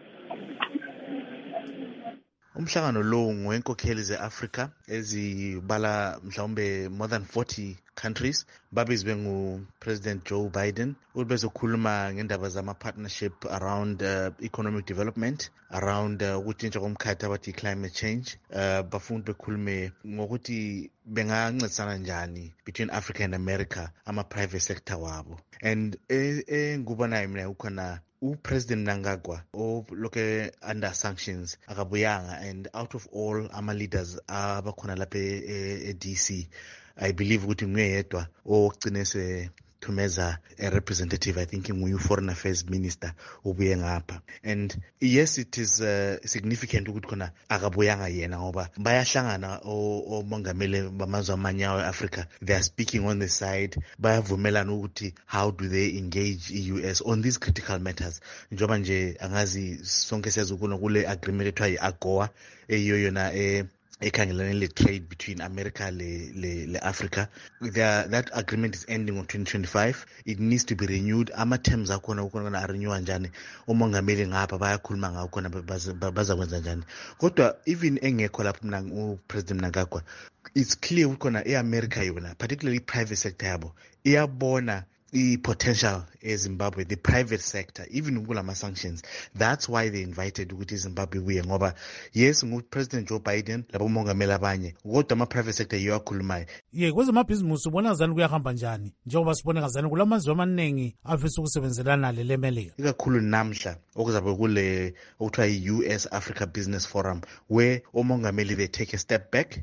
Umhlangano lo ngwenkokheli ze-Africa ezibala mhlawumbe more than 40 countries babizwe ngu-President Joe Biden ukuthi bezokhuluma ngendaba zama-partnership around economic development, around ukutshintsha komkhathi abathi climate change. Bafuna bekhulume ngokuthi bengancedisana njani between Africa and America ama-private sector wabo. And engikubonayo mina ukhona uPresident Mnangagwa oloke under sanctions akabuyanga, and out of all ama leaders abakhona lapha eDC, I believe ukuthi nguyedwa ogcine thumeza a representative, I think nguye foreign affairs minister ubuye ngapha. And yes, it is significant ukuthi khona akabuyanga yena ngoba bayahlangana omongameli bamazwe amanye e-Africa, they are speaking on the side, bayavumelana ukuthi how do they engage US on these critical matters. Njoba nje angazi sonke sezukuna kule agreement ethiwa yi-AGOA eyiyo yona ekhangelane le-trade between America le-Africa. That agreement is ending on 2025. It needs to be renewed. Ama-terms akhona ukona arenewa njani, umongameli ngapha bayakhuluma ngawo khona bazakwenza njani. Kodwa even engekho lapho uPresident Mnangagwa, it's clear ukona e-America yona, particularly private sector yabo, iyabona i-potential eZimbabwe, the private sector, even kulama sanctions. That's why they invited ukuthi Zimbabwe buye ngoba yes nguPresident Joe Biden labo mongameli abanye, kodwa ama-private sector yiyo akhulumayo. Kwezamabhizimusi ubona ngazani kuyahamba njani njengoba sibone ngazani kulamazwe amaningi afisa ukusebenzelana nale Melika, ikakhulu namhla okuzabe kule okuthiwa yi-US Africa Business Forum, where omongameli they take a step back,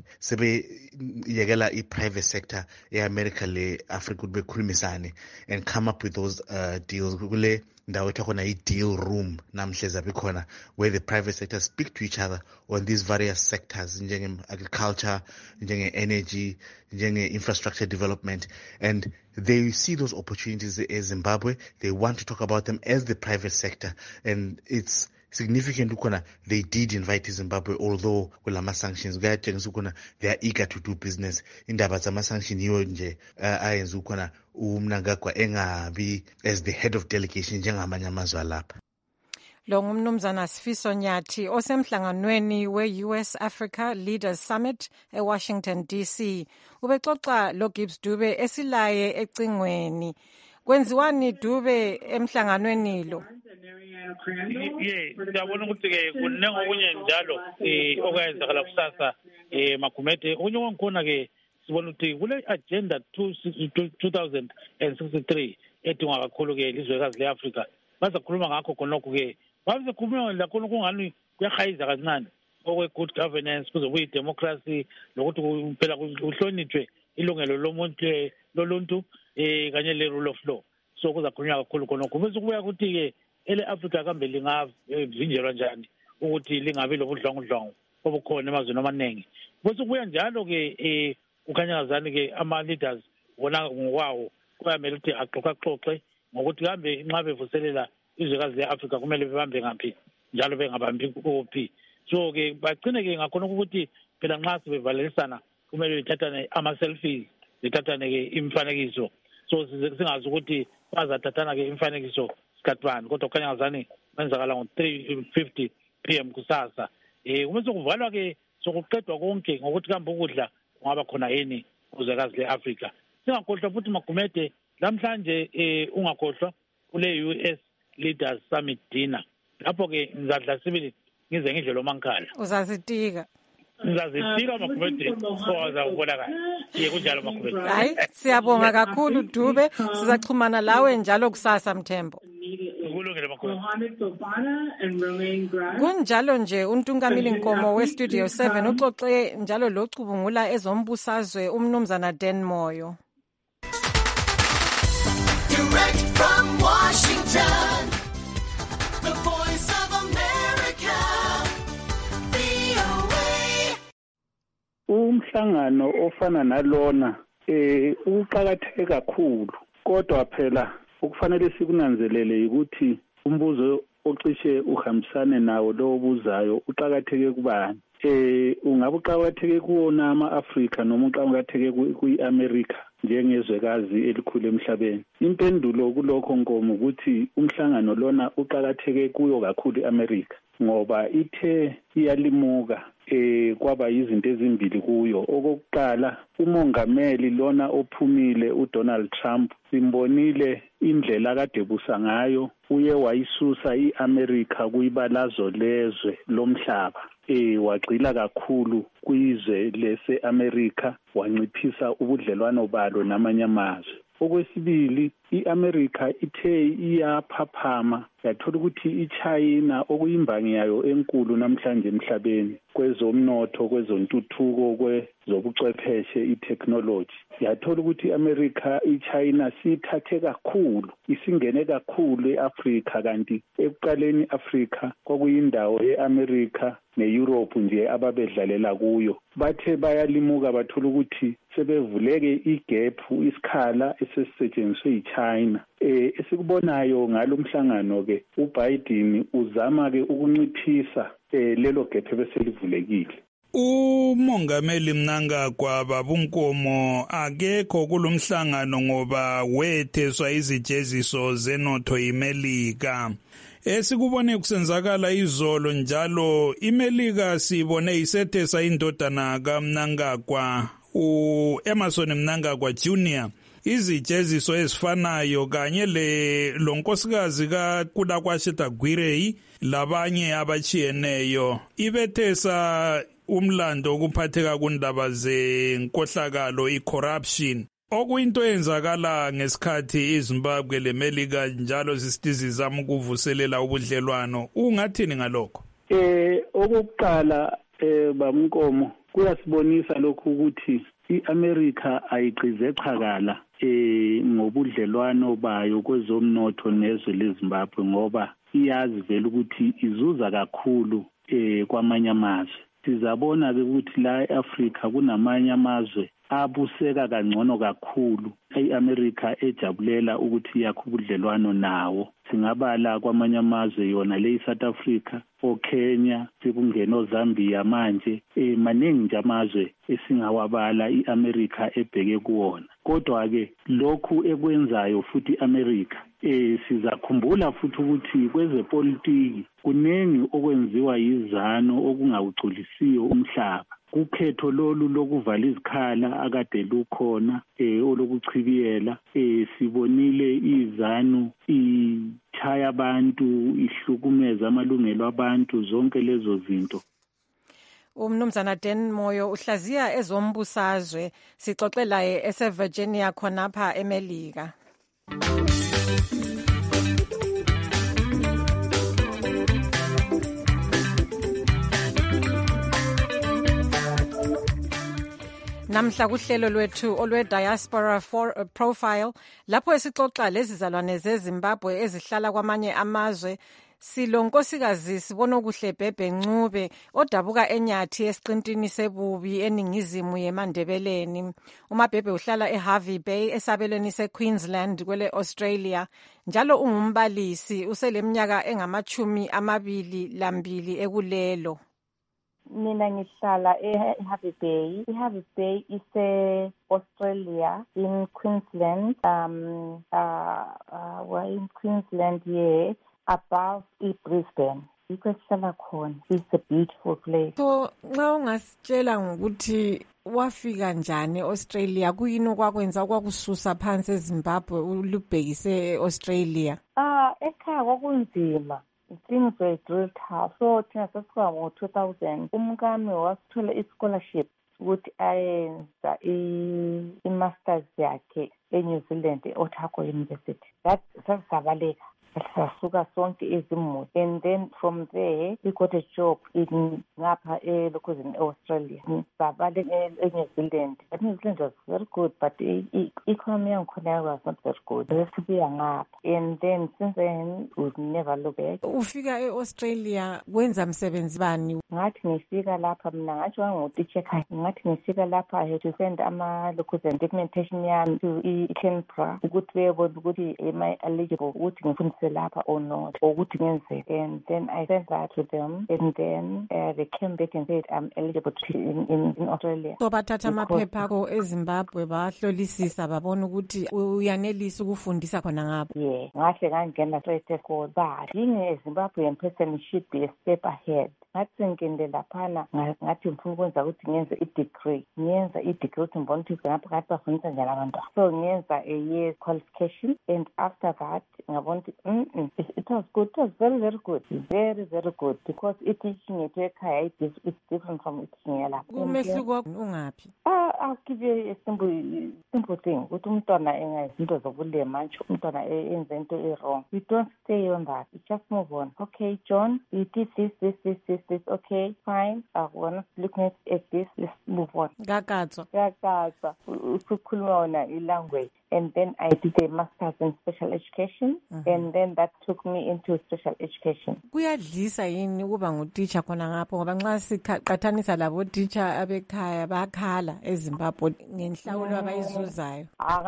sebeyekela i-private sector e-America le-Africa ukuthi bekhulumisane and come up with those deals. Kule ndawo ethiwa khona i-deal room namhle zabe khona, where the private sector speak to each other on these various sectors njenge-agriculture, njenge-energy, njenge-infrastructure development, and they see those opportunities in Zimbabwe. They want to talk about them as the private sector, and it's significant ukona they did invite Zimbabwe, although kulama sanctions kuyatshengisa ukona they are eager to do business. Indaba zama sanction yiyo nje ayenza ukona uMnangagwa engabi as the head of delegation njengamanye amazwe lapha. Lo ngumnumzana Sifiso Nyathi osemhlanganweni we-US Africa Leaders Summit eWashington DC. Ubexoxa lo Gibbs Dube esilaye ecingweni. Kwenziwani Dube emhlanganweni lo? Siyabona ukuthi-ke kuningi okunye njalo okwenzakala kusasa Makhumete. Okunye kwangikhona-ke sibona ukuthi kule agenda 2063 edingwa kakhulu-ke ilizwekazi le-Afrika, bazakhuluma ngakho khonokho-ke, bazekhuluma lakhona kungani kuyahayiza kancane okwe-good governance, kuzobuya i-democracy, lokuthi phela kuhlonitshwe ilungelo lomuntu loluntu kanye le-rule of law. So kuzakhulunywa kakhulu khonokho. Bese kubuya ukuthi-ke ele-Afrika kambe lingavinjelwa njani ukuthi lingabi lobudlwangudlwangu obukhona emazweni amaningi. Bese kubuya njalo-ke kukhanyakazani-ke ama-leaders wona ngokwawo kuyamele ukuthi axoxe ngokuthi kambe nxa bevuselela izwekazi le-Afrika kumele bebambe ngaphi njalo bengabambi kuphi. So-ke bagcine-ke ngakhona ukuthi phela nxa sebevalelisana kumele bethathane ama-selfies, bethathane-ke imifanekiso. So singazi ukuthi bazathathana-ke imifanekiso sikhathi bani, kodwa kukhanya ngazani kwenzakala ngo-3:50 PM kusasa. Uma sokuvalwa-ke sokuqedwa konke ngokuthi kambe ukudla kungaba khona yini kuzwekazi le-Afrika. Singakhohlwa futhi Magumede, namhlanje ungakhohlwa kule US Leaders Summit dinner. Lapho-ke ngizadla sibili ngize ngidle lo mankhala. Uzazitika. sizazifika Makhubedi owaza ukubonakala ye kunjalo Makhubedi. Hayi siyabonga kakhulu Dube, sizaxhumana lawe njalo kusasa Mthembo. Kunjalo nje uNtungamili Nkomo weStudio 7 uxoxe njalo locubungula ezombusazwe umnumzana Dan Moyo. Direct from Washington, the voice of America, VOA. Umhlangano ofana nalona uqakatheke kakhulu, kodwa phela ukufanele sikunanzelele ukuthi umbuzo ocishe uhambisane nawo lo obuzayo uqakatheke kubani. Ungabe uqakatheke kuwona ama-Afrika noma uqakatheke kwi-America njengezwekazi elikhulu emhlabeni? Impendulo kulokho Nkomo ukuthi umhlangano lona uqakatheke kuyo kakhulu i-America ngoba ithe iyalimuka kwaba izinto ezimbili kuyo. Okokuqala, umongameli lona ophumile uDonald Trump simbonile indlela kade busa ngayo, uye wayisusa iAmerica kuyibalazo lezwe lomhlaba. Wagxila kakhulu kwizwe lese-America, wanciphisa ubudlelwano balo namanye amazwe. Okwesibili, iAmerica ithe iyaphaphama yathola ukuthi iChina okuyimbangi yayo enkulu namhlanje emhlabeni kwezomnotho, kwezontuthuko, kwezobuchwepheshe, itechnology, yathola ukuthi iAmerica iChina sithathe kakhulu, isingene kakhulu eAfrica, kanti ekuqaleni iAfrica kwakuyindawo yeAmerica neEurope nje ababedlalela kuyo. Bathe bayalimuka bathola ukuthi sebevuleke igephu, isikhala esesisetshenziswe yiChina. Esikubonayo ngalo mhlangano ke uBiden uzama ke ukunciphisa lelo gephu beselivulekile. Umongameli Mnangagwa Babunkomo akekho kulomhlangano ngoba wetheswa izijeziso zenotho iMelika. Esikubone kusenzakala izolo njalo iMelika sibone isethesa indodana kaMnangagwa uEmerson Mnangagwa Jr. izijeziso ezifanayo kanye lonkosikazi kaKudakwasheta Gwirei labanye abachiyeneyo. Ibethesa umlando ukuphatheka kundaba zenkohlakalo icorruption. Okuyinto eyenzakala ngesikhathi iZimbabwe leMelika njalo zisizama ukuvuselela ubudlelwano. Ungathini ngalokho? Okokuqala Bamnkomo kuyasibonisa lokhu ukuthi iAmerica ayigqize chakala ngobudlelwano bayo kwezomnotho nezwe leZimbabwe ngoba iyazi vele ukuthi izuza kakhulu kwamanye amazwe. Sizabona ke ukuthi la eAfrica kunamanye amazwe abuseka kangcono kakhulu iAmerica ejabulela ukuthi yakhe ubudlelwano nawo. Singabala kwamanye amazwe yona le South Africa, oKenya, sikungena oZambia manje, maningi nje amazwe esingawabala iAmerica ebheke kuwona. Kodwa ke lokhu ekwenzayo futhi iAmerica sizakhumbula futhi ukuthi kwezepolitiki kunengi okwenziwa yizano okungawugculisiyo umhlaba. Kukhetho lolu lokuvala izikhala akade lukhona olokuchibiyela sibonile izanu ichaya abantu, ihlukumeza amalungelo abantu, zonke lezo zinto. Umnumzana Dan Moyo uhlaziya ezombusazwe, sixoxe laye eseVirginia khonapha eMelika. Namhla kuhlelo lwethu olwe Diaspora Profile lapho esixoxa lezizalwane zeZimbabwe ezihlala kwamanye amazwe. Silonkosikazi Sibonokuhle Bhebhe Ncube odabuka eNyathi esiqintini sebubi eningizimu yeMandebeleni. UMabhebhe uhlala eHarvey Bay esabelweni seQueensland kwele Australia njalo ungumbalisi useleminyaka engama-22 ekulelo. Mina ngihlala eHarvey Bay. iHarvey Bay ise-Australia in Queensland. We're in Queensland here, above Brisbane. Yikho esihlala khona. It's a beautiful place. So, nxa ungasitshela ngokuthi wafika njani eAustralia, kuyini okwakwenza okwakususa phansi eZimbabwe ulubhekise eAustralia? Ekhaya kwakunzima. things were drilled tough. So thina sasifika ngo-2000 umkami wasithola i-scholarship ukuthi ayenza i-masters yakhe eNew Zealand e-Otago University. That sasisabaleka sasuka sonke izimuli, and then from there we got a job in ngapha elokhuzini e-Australia. Sabaleka eNew Zealand. But New Zealand was very good, but economy yangikhona was not very good. Sibuya ngapha, and then since then we've never looked back. Ufika e-Australia wenza msebenzi bani? Ngathi ngifika lapha mina ngathi wangu-teacher ekhaya. Ngathi ngifika lapha I had to send ama-lokhuzini documentation yami to i-Canberra ukuthi beyobona ukuthi am I eligible ukuthi ngifundise lapha or not, or ukuthi ngenze. And then I sent that to them, and then they came back and said I'm eligible to in Australia. So bathatha amaphepha akho eZimbabwe bahlolisisa babona ukuthi uyanelisa ukufundisa khona ngapho. Yeah, ngahle ngangena straight esikole. But being a Zimbabwean person should be a step ahead. Ngathi ngende laphana ngathi ngifuna ukwenza ukuthi ngenze i-degree. Ngenza i-degree ukuthi ngibona ukuthi ngapha ngathi bafundisa njani abantu. So ngenza a year qualification, and after that ngabona ukuthi it was good. It was very, very good. Very, very good. Because teaching at ekhaya is different from teaching lapha. Umehluko ungaphi? I'll give you a simple thing. Ukuthi umntwana engazi into zobulema nje umntwana enze into wrong. We don't stay on that. We just move on. Okay, John, you did this. Okay, fine. I want to look at this. Let's move on. Gakatso. Ukukhuluma wona i-language. And then I did a master's in special education, and then that took me into special education. Kuyadlisa yini ukuba ngutitsha khona ngapho ngoba nxa siqathanisa labo titsha abekhaya bakhala eZimbabwe ngenhlawulo abayizuzayo?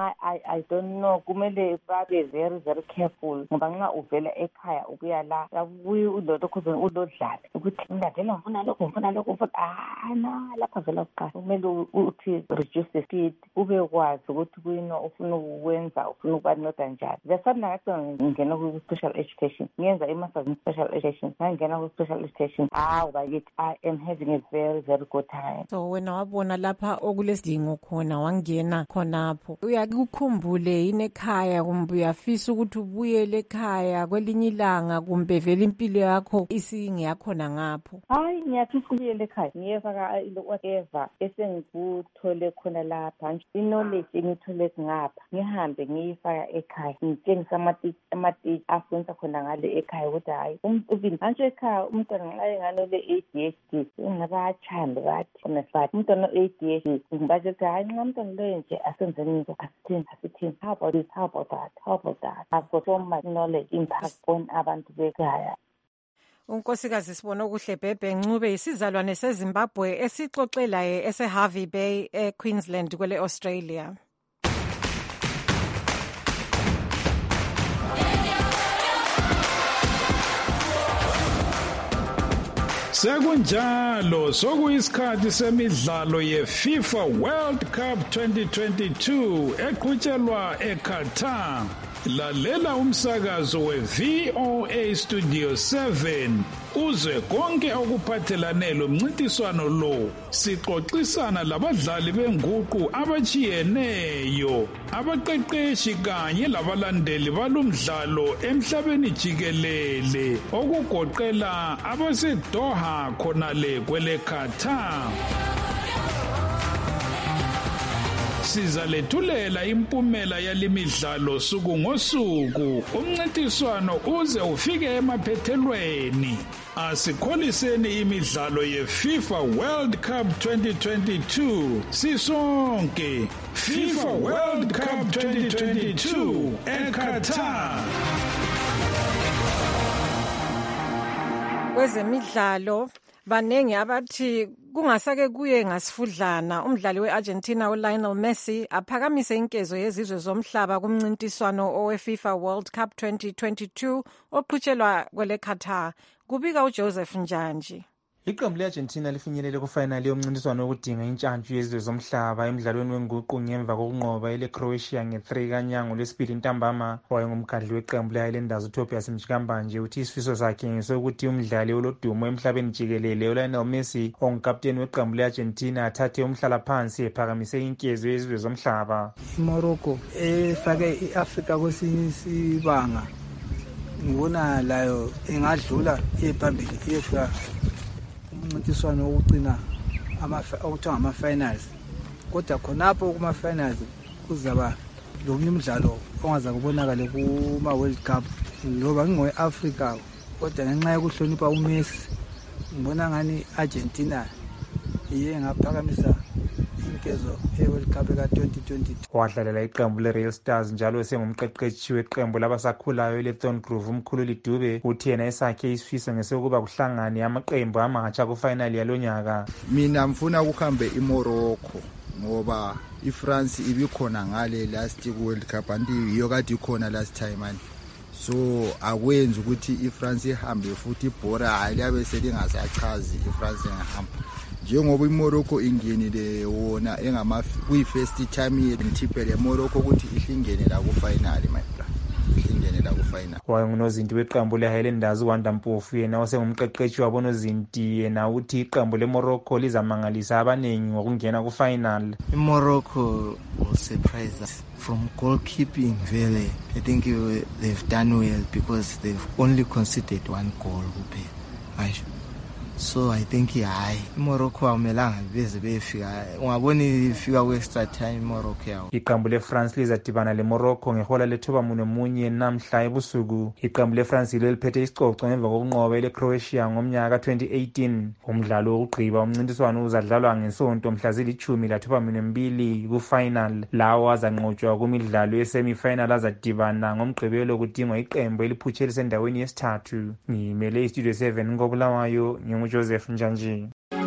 I don't know. Kumele babe very, very careful ngoba nxa uvela ekhaya ukuya la ubuye ulokho ulodlala ukuthi ngivela ngifuna lokho lapha vela uqala kumele uthi reduce the speed ube kwazi ukuthi kuyino ufuna ukwenza ufuna ukuba noda njani. Besana ngathi ngingena ku-special education ngenza i-masters in special education ngangena ku-special education I am having a very, very good time. So wena wabona lapha okulesidingo khona wangena khonapho uyakukhumbule yini ekhaya kumbe uyafisa ukuthi ubuyele ekhaya kwelinye ilanga kumbe vele impilo yakho isingeyakhona ngapho? Hayi ngiyafisa ukubuyela ekhaya ngiyefaka whatever esengikuthole khona lapha i-knowledge engithole ngapha ngihambe ngiyifaka ekhaya ngitshengisa amatishi afundisa khona ngale ekhaya ukuthi hayi manje ekhaya umntwana nxa enganole ADHD ngabachanda bathi onefathi umntwana ADHD ngibathi ukuthi hayi nxa umntwana loyo nje asenzeni into asithini how about this, how about that. I've got so much knowledge impact on abantu bekhaya. Unkosikazi Sibona Okuhle Bhebhe Ncube isizalwane seZimbabwe esixoxela eseHarvey Bay eQueensland kwele Australia. Sekunjalo sokuyisikhathi semidlalo yeFIFA World Cup 2022 eqhutshelwa eQatar. Lalela umsakazo weVOA Studio 7 uzwe konke okuphathelane lomncintiswano lo. Sixoxisana labadlali benguqu abachiyeneyo, abaqeqeshi kanye labalandeli balomdlalo emhlabeni jikelele okugoqela abaseDoha khonale kwele Qatar. Sizalethulela impumela yalimidlalo suku ngosuku umncintiswano uze ufike emaphethelweni. Asikholiseni imidlalo yeFIFA World Cup 2022 sisonke. FIFA World Cup 2022 eQatar. Kwezemidlalo banengi abathi kungasake kuye ngasifudlana umdlali weArgentina uLionel Messi aphakamise inkezo yezizwe zomhlaba kumncintiswano oweFIFA World Cup 2022 oqhutshelwa kwele Qatar. Kubika uJoseph Njanji. Iqembu leArgentina lifinyelele kufinali yomncintiswano wokudinga intshantshu yezizwe zomhlaba emidlalweni wenguqu ngemva kokunqoba eleCroatia nge-3 kanyango lwesibili ntambama. Wayengumkhandli weqembu leHighlanders uTobias Mjikambanje uthi isifiso sakhe ngesokuthi umdlali olodumo emhlabeni jikelele uLionel Messi ongukapteni weqembu leArgentina athathe umhlalaphansi ephakamise inkezo yezizwe zomhlaba. Morocco efake iAfrica kwesinye isibanga ngibona layo engadlula iphambili iyefika umncintiswano wokugcina okuthiwa ngama-finals kodwa khonapho kuma-finals kuzaba lomunye umdlalo ongaza kubonakale kuma-world cup loba ngingowe-afrika kodwa ngenxa yokuhlonipha uMessi ngibona ngani i-Argentina iye ngaphakamisa inkezo e-World Cup ka-2022. Wadlalela iqembu le-Real Stars njalo esengumqeqeshi weqembu labasakhulayo e-Lethon Groove umkhululi Dube uthi yena esakhe isifiso ngesokuba kuhlangane amaqembu amatsha kufinali yalonyaka. Mina mfuna ukuhambe iMorocco ngoba iFrance ibikhona ngale last World Cup anti iyo kade ikhona last time and so akwenza ukuthi iFrance ihambe futhi ibhora aliyabe selingasachazi iFrance engahamba njengoba iMorocco ingenile wona engama kwi-first time yethipe leMorocco ukuthi ihlingene la ku-final my brother ihlingene la ku-final. Wayengunozinti weqembu le-Highlanders uWanda Mpofu yena osengumqeqeshi wabonozinti yena uthi iqembu leMorocco lizamangalisa abaningi ngokungena ku-final. iMorocco will surprise us from goalkeeping vele. I think they've done well because they've only conceded one goal kuphela. So I think Morocco amelanga beze befika ungabona ifika ku-extra time Morocco yawo. Iqembu le-France lizadibana le-Morocco ngehola lethoba munye namhla ebusuku. Iqembu le-France leliphethe isicoco ngemva kokunqoba ile-Croatia ngomnyaka ka-2018. Umdlalo wokugqiba umncintiswano uzadlalwa ngesonto mhla zili-12 ku-final lawo azanqotshwa kumidlalo ye-semi-final azadibana ngomgqibelo kudingwa iqembu eliphuthe elisendaweni yesithathu. Ngimele iStudio 7 ngobulawayo Joseph Njanji.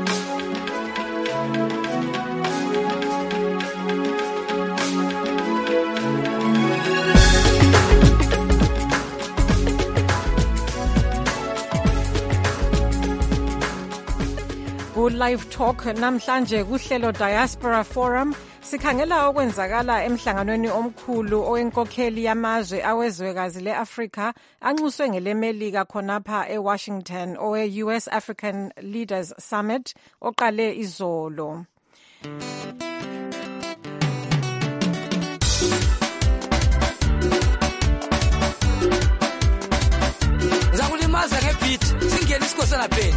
Live Talk namhlanje kuhlelo Diaspora Forum sikhangela okwenzakala emhlanganweni omkhulu owenkokheli yamazwe awezwekazi le-Afrika anxuswe ngelemelika khonapha eWashington owe-US African Leaders Summit oqale izolo. Ngizakulimaza ngebeat singena isikhosana phela.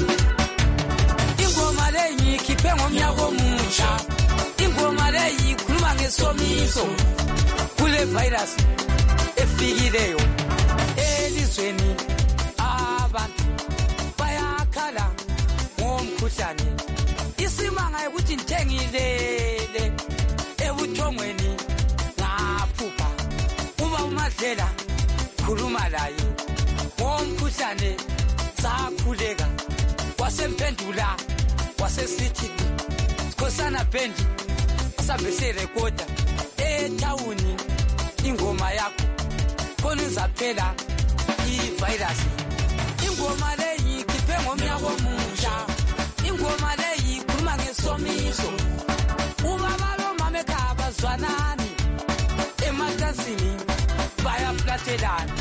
Ingoma leyi khiphe ngomnyaka omutsha. Ingoma leyi ikhuluma ngesomiso kule virus efikileyo elizweni abantu bayakhala ngomkhuhlane. Isimanga ukuthi ngithengilele ebuthongweni ngaphupha uba umadlela khuluma laye ngomkhuhlane sakhuleka wasemphendula wasesithi sikhosana bendi sabe sirekoda etawuni ingoma yakho khona izaphela ivirus. Ingoma leyi khiphe ngomnyaka omutsha. Ingoma leyi ikhuluma ngesomiso ubaba lomama ekhaya bazwanani ematasini bayaflatelana.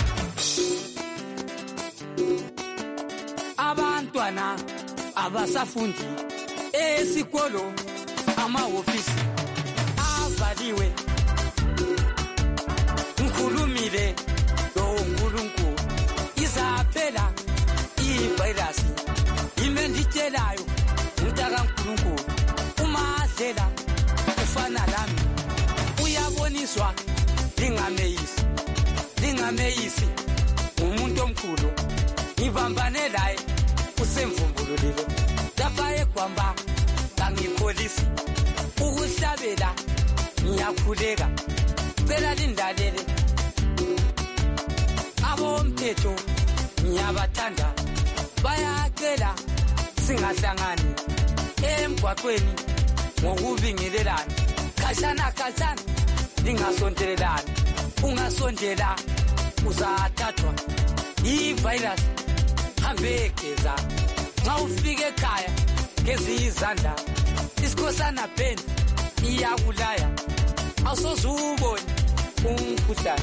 Abantwana abasafundi esikolo amahofisi avaliwe. Ngikhulumile lo uNkulunkulu izaphela ivirus. Yime nditshelayo umntaka uNkulunkulu umadlela ufana lami uyaboniswa lingameyisi umuntu omkhulu ngibambane laye usemvumbululile lapha egwamba kangikholisi ukuhlabela ngiyakhuleka cela lindalele abomthetho ngiyabathanda bayacela singahlangani emgwaqweni ngokubingelelana khashana lingasondelelani ungasondela uzathathwa ivirus. Hambe geza nxa ufike ekhaya gezi izandla isikhosana bendi iyakulaya awusozubone umkhuhlane.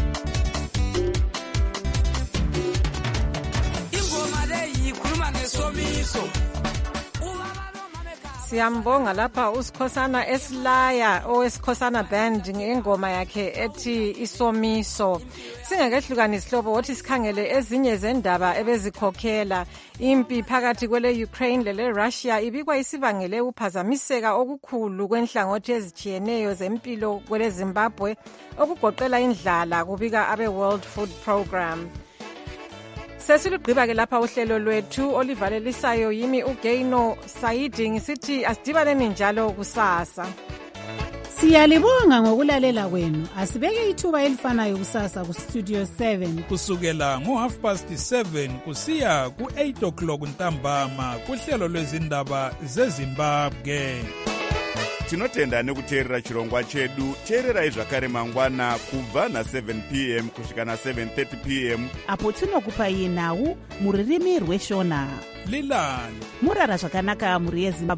Ingoma leyi ikhuluma ngesomiso. Siyambonga lapha uSikhosana Eslaya owesikhosana band ngengoma yakhe ethi Isomiso. Singakehlukanisi isihlobo wothi sikhangele ezinye zendaba ebezikhokhela impi phakathi kwele Ukraine lele Russia ibikwa isibangele uphazamiseka okukhulu kwenhlangothi ezitshiyeneyo zempilo kwele Zimbabwe okugoqela indlala kubika abe World Food Program. Sesilugqiba ke lapha uhlelo lwethu olivalelisayo yimi uGaino Saidi ngisithi asidibaneni njalo kusasa. Siyalibonga ngokulalela kwenu. Asibeke ithuba elifanayo kusasa ku Studio 7 kusukela ngo7:30 kusiya ku8:00 ntambama kuhlelo lwezindaba zeZimbabwe. Tinotenda nekuteerera chirongwa chedu. Teererai zvakare mangwana kubva na7 p.m. kusvika na7:30 p.m. apo tinokupai nhau muririmi rweshona. Lilani murara zvakanaka muri yeZimbabwe.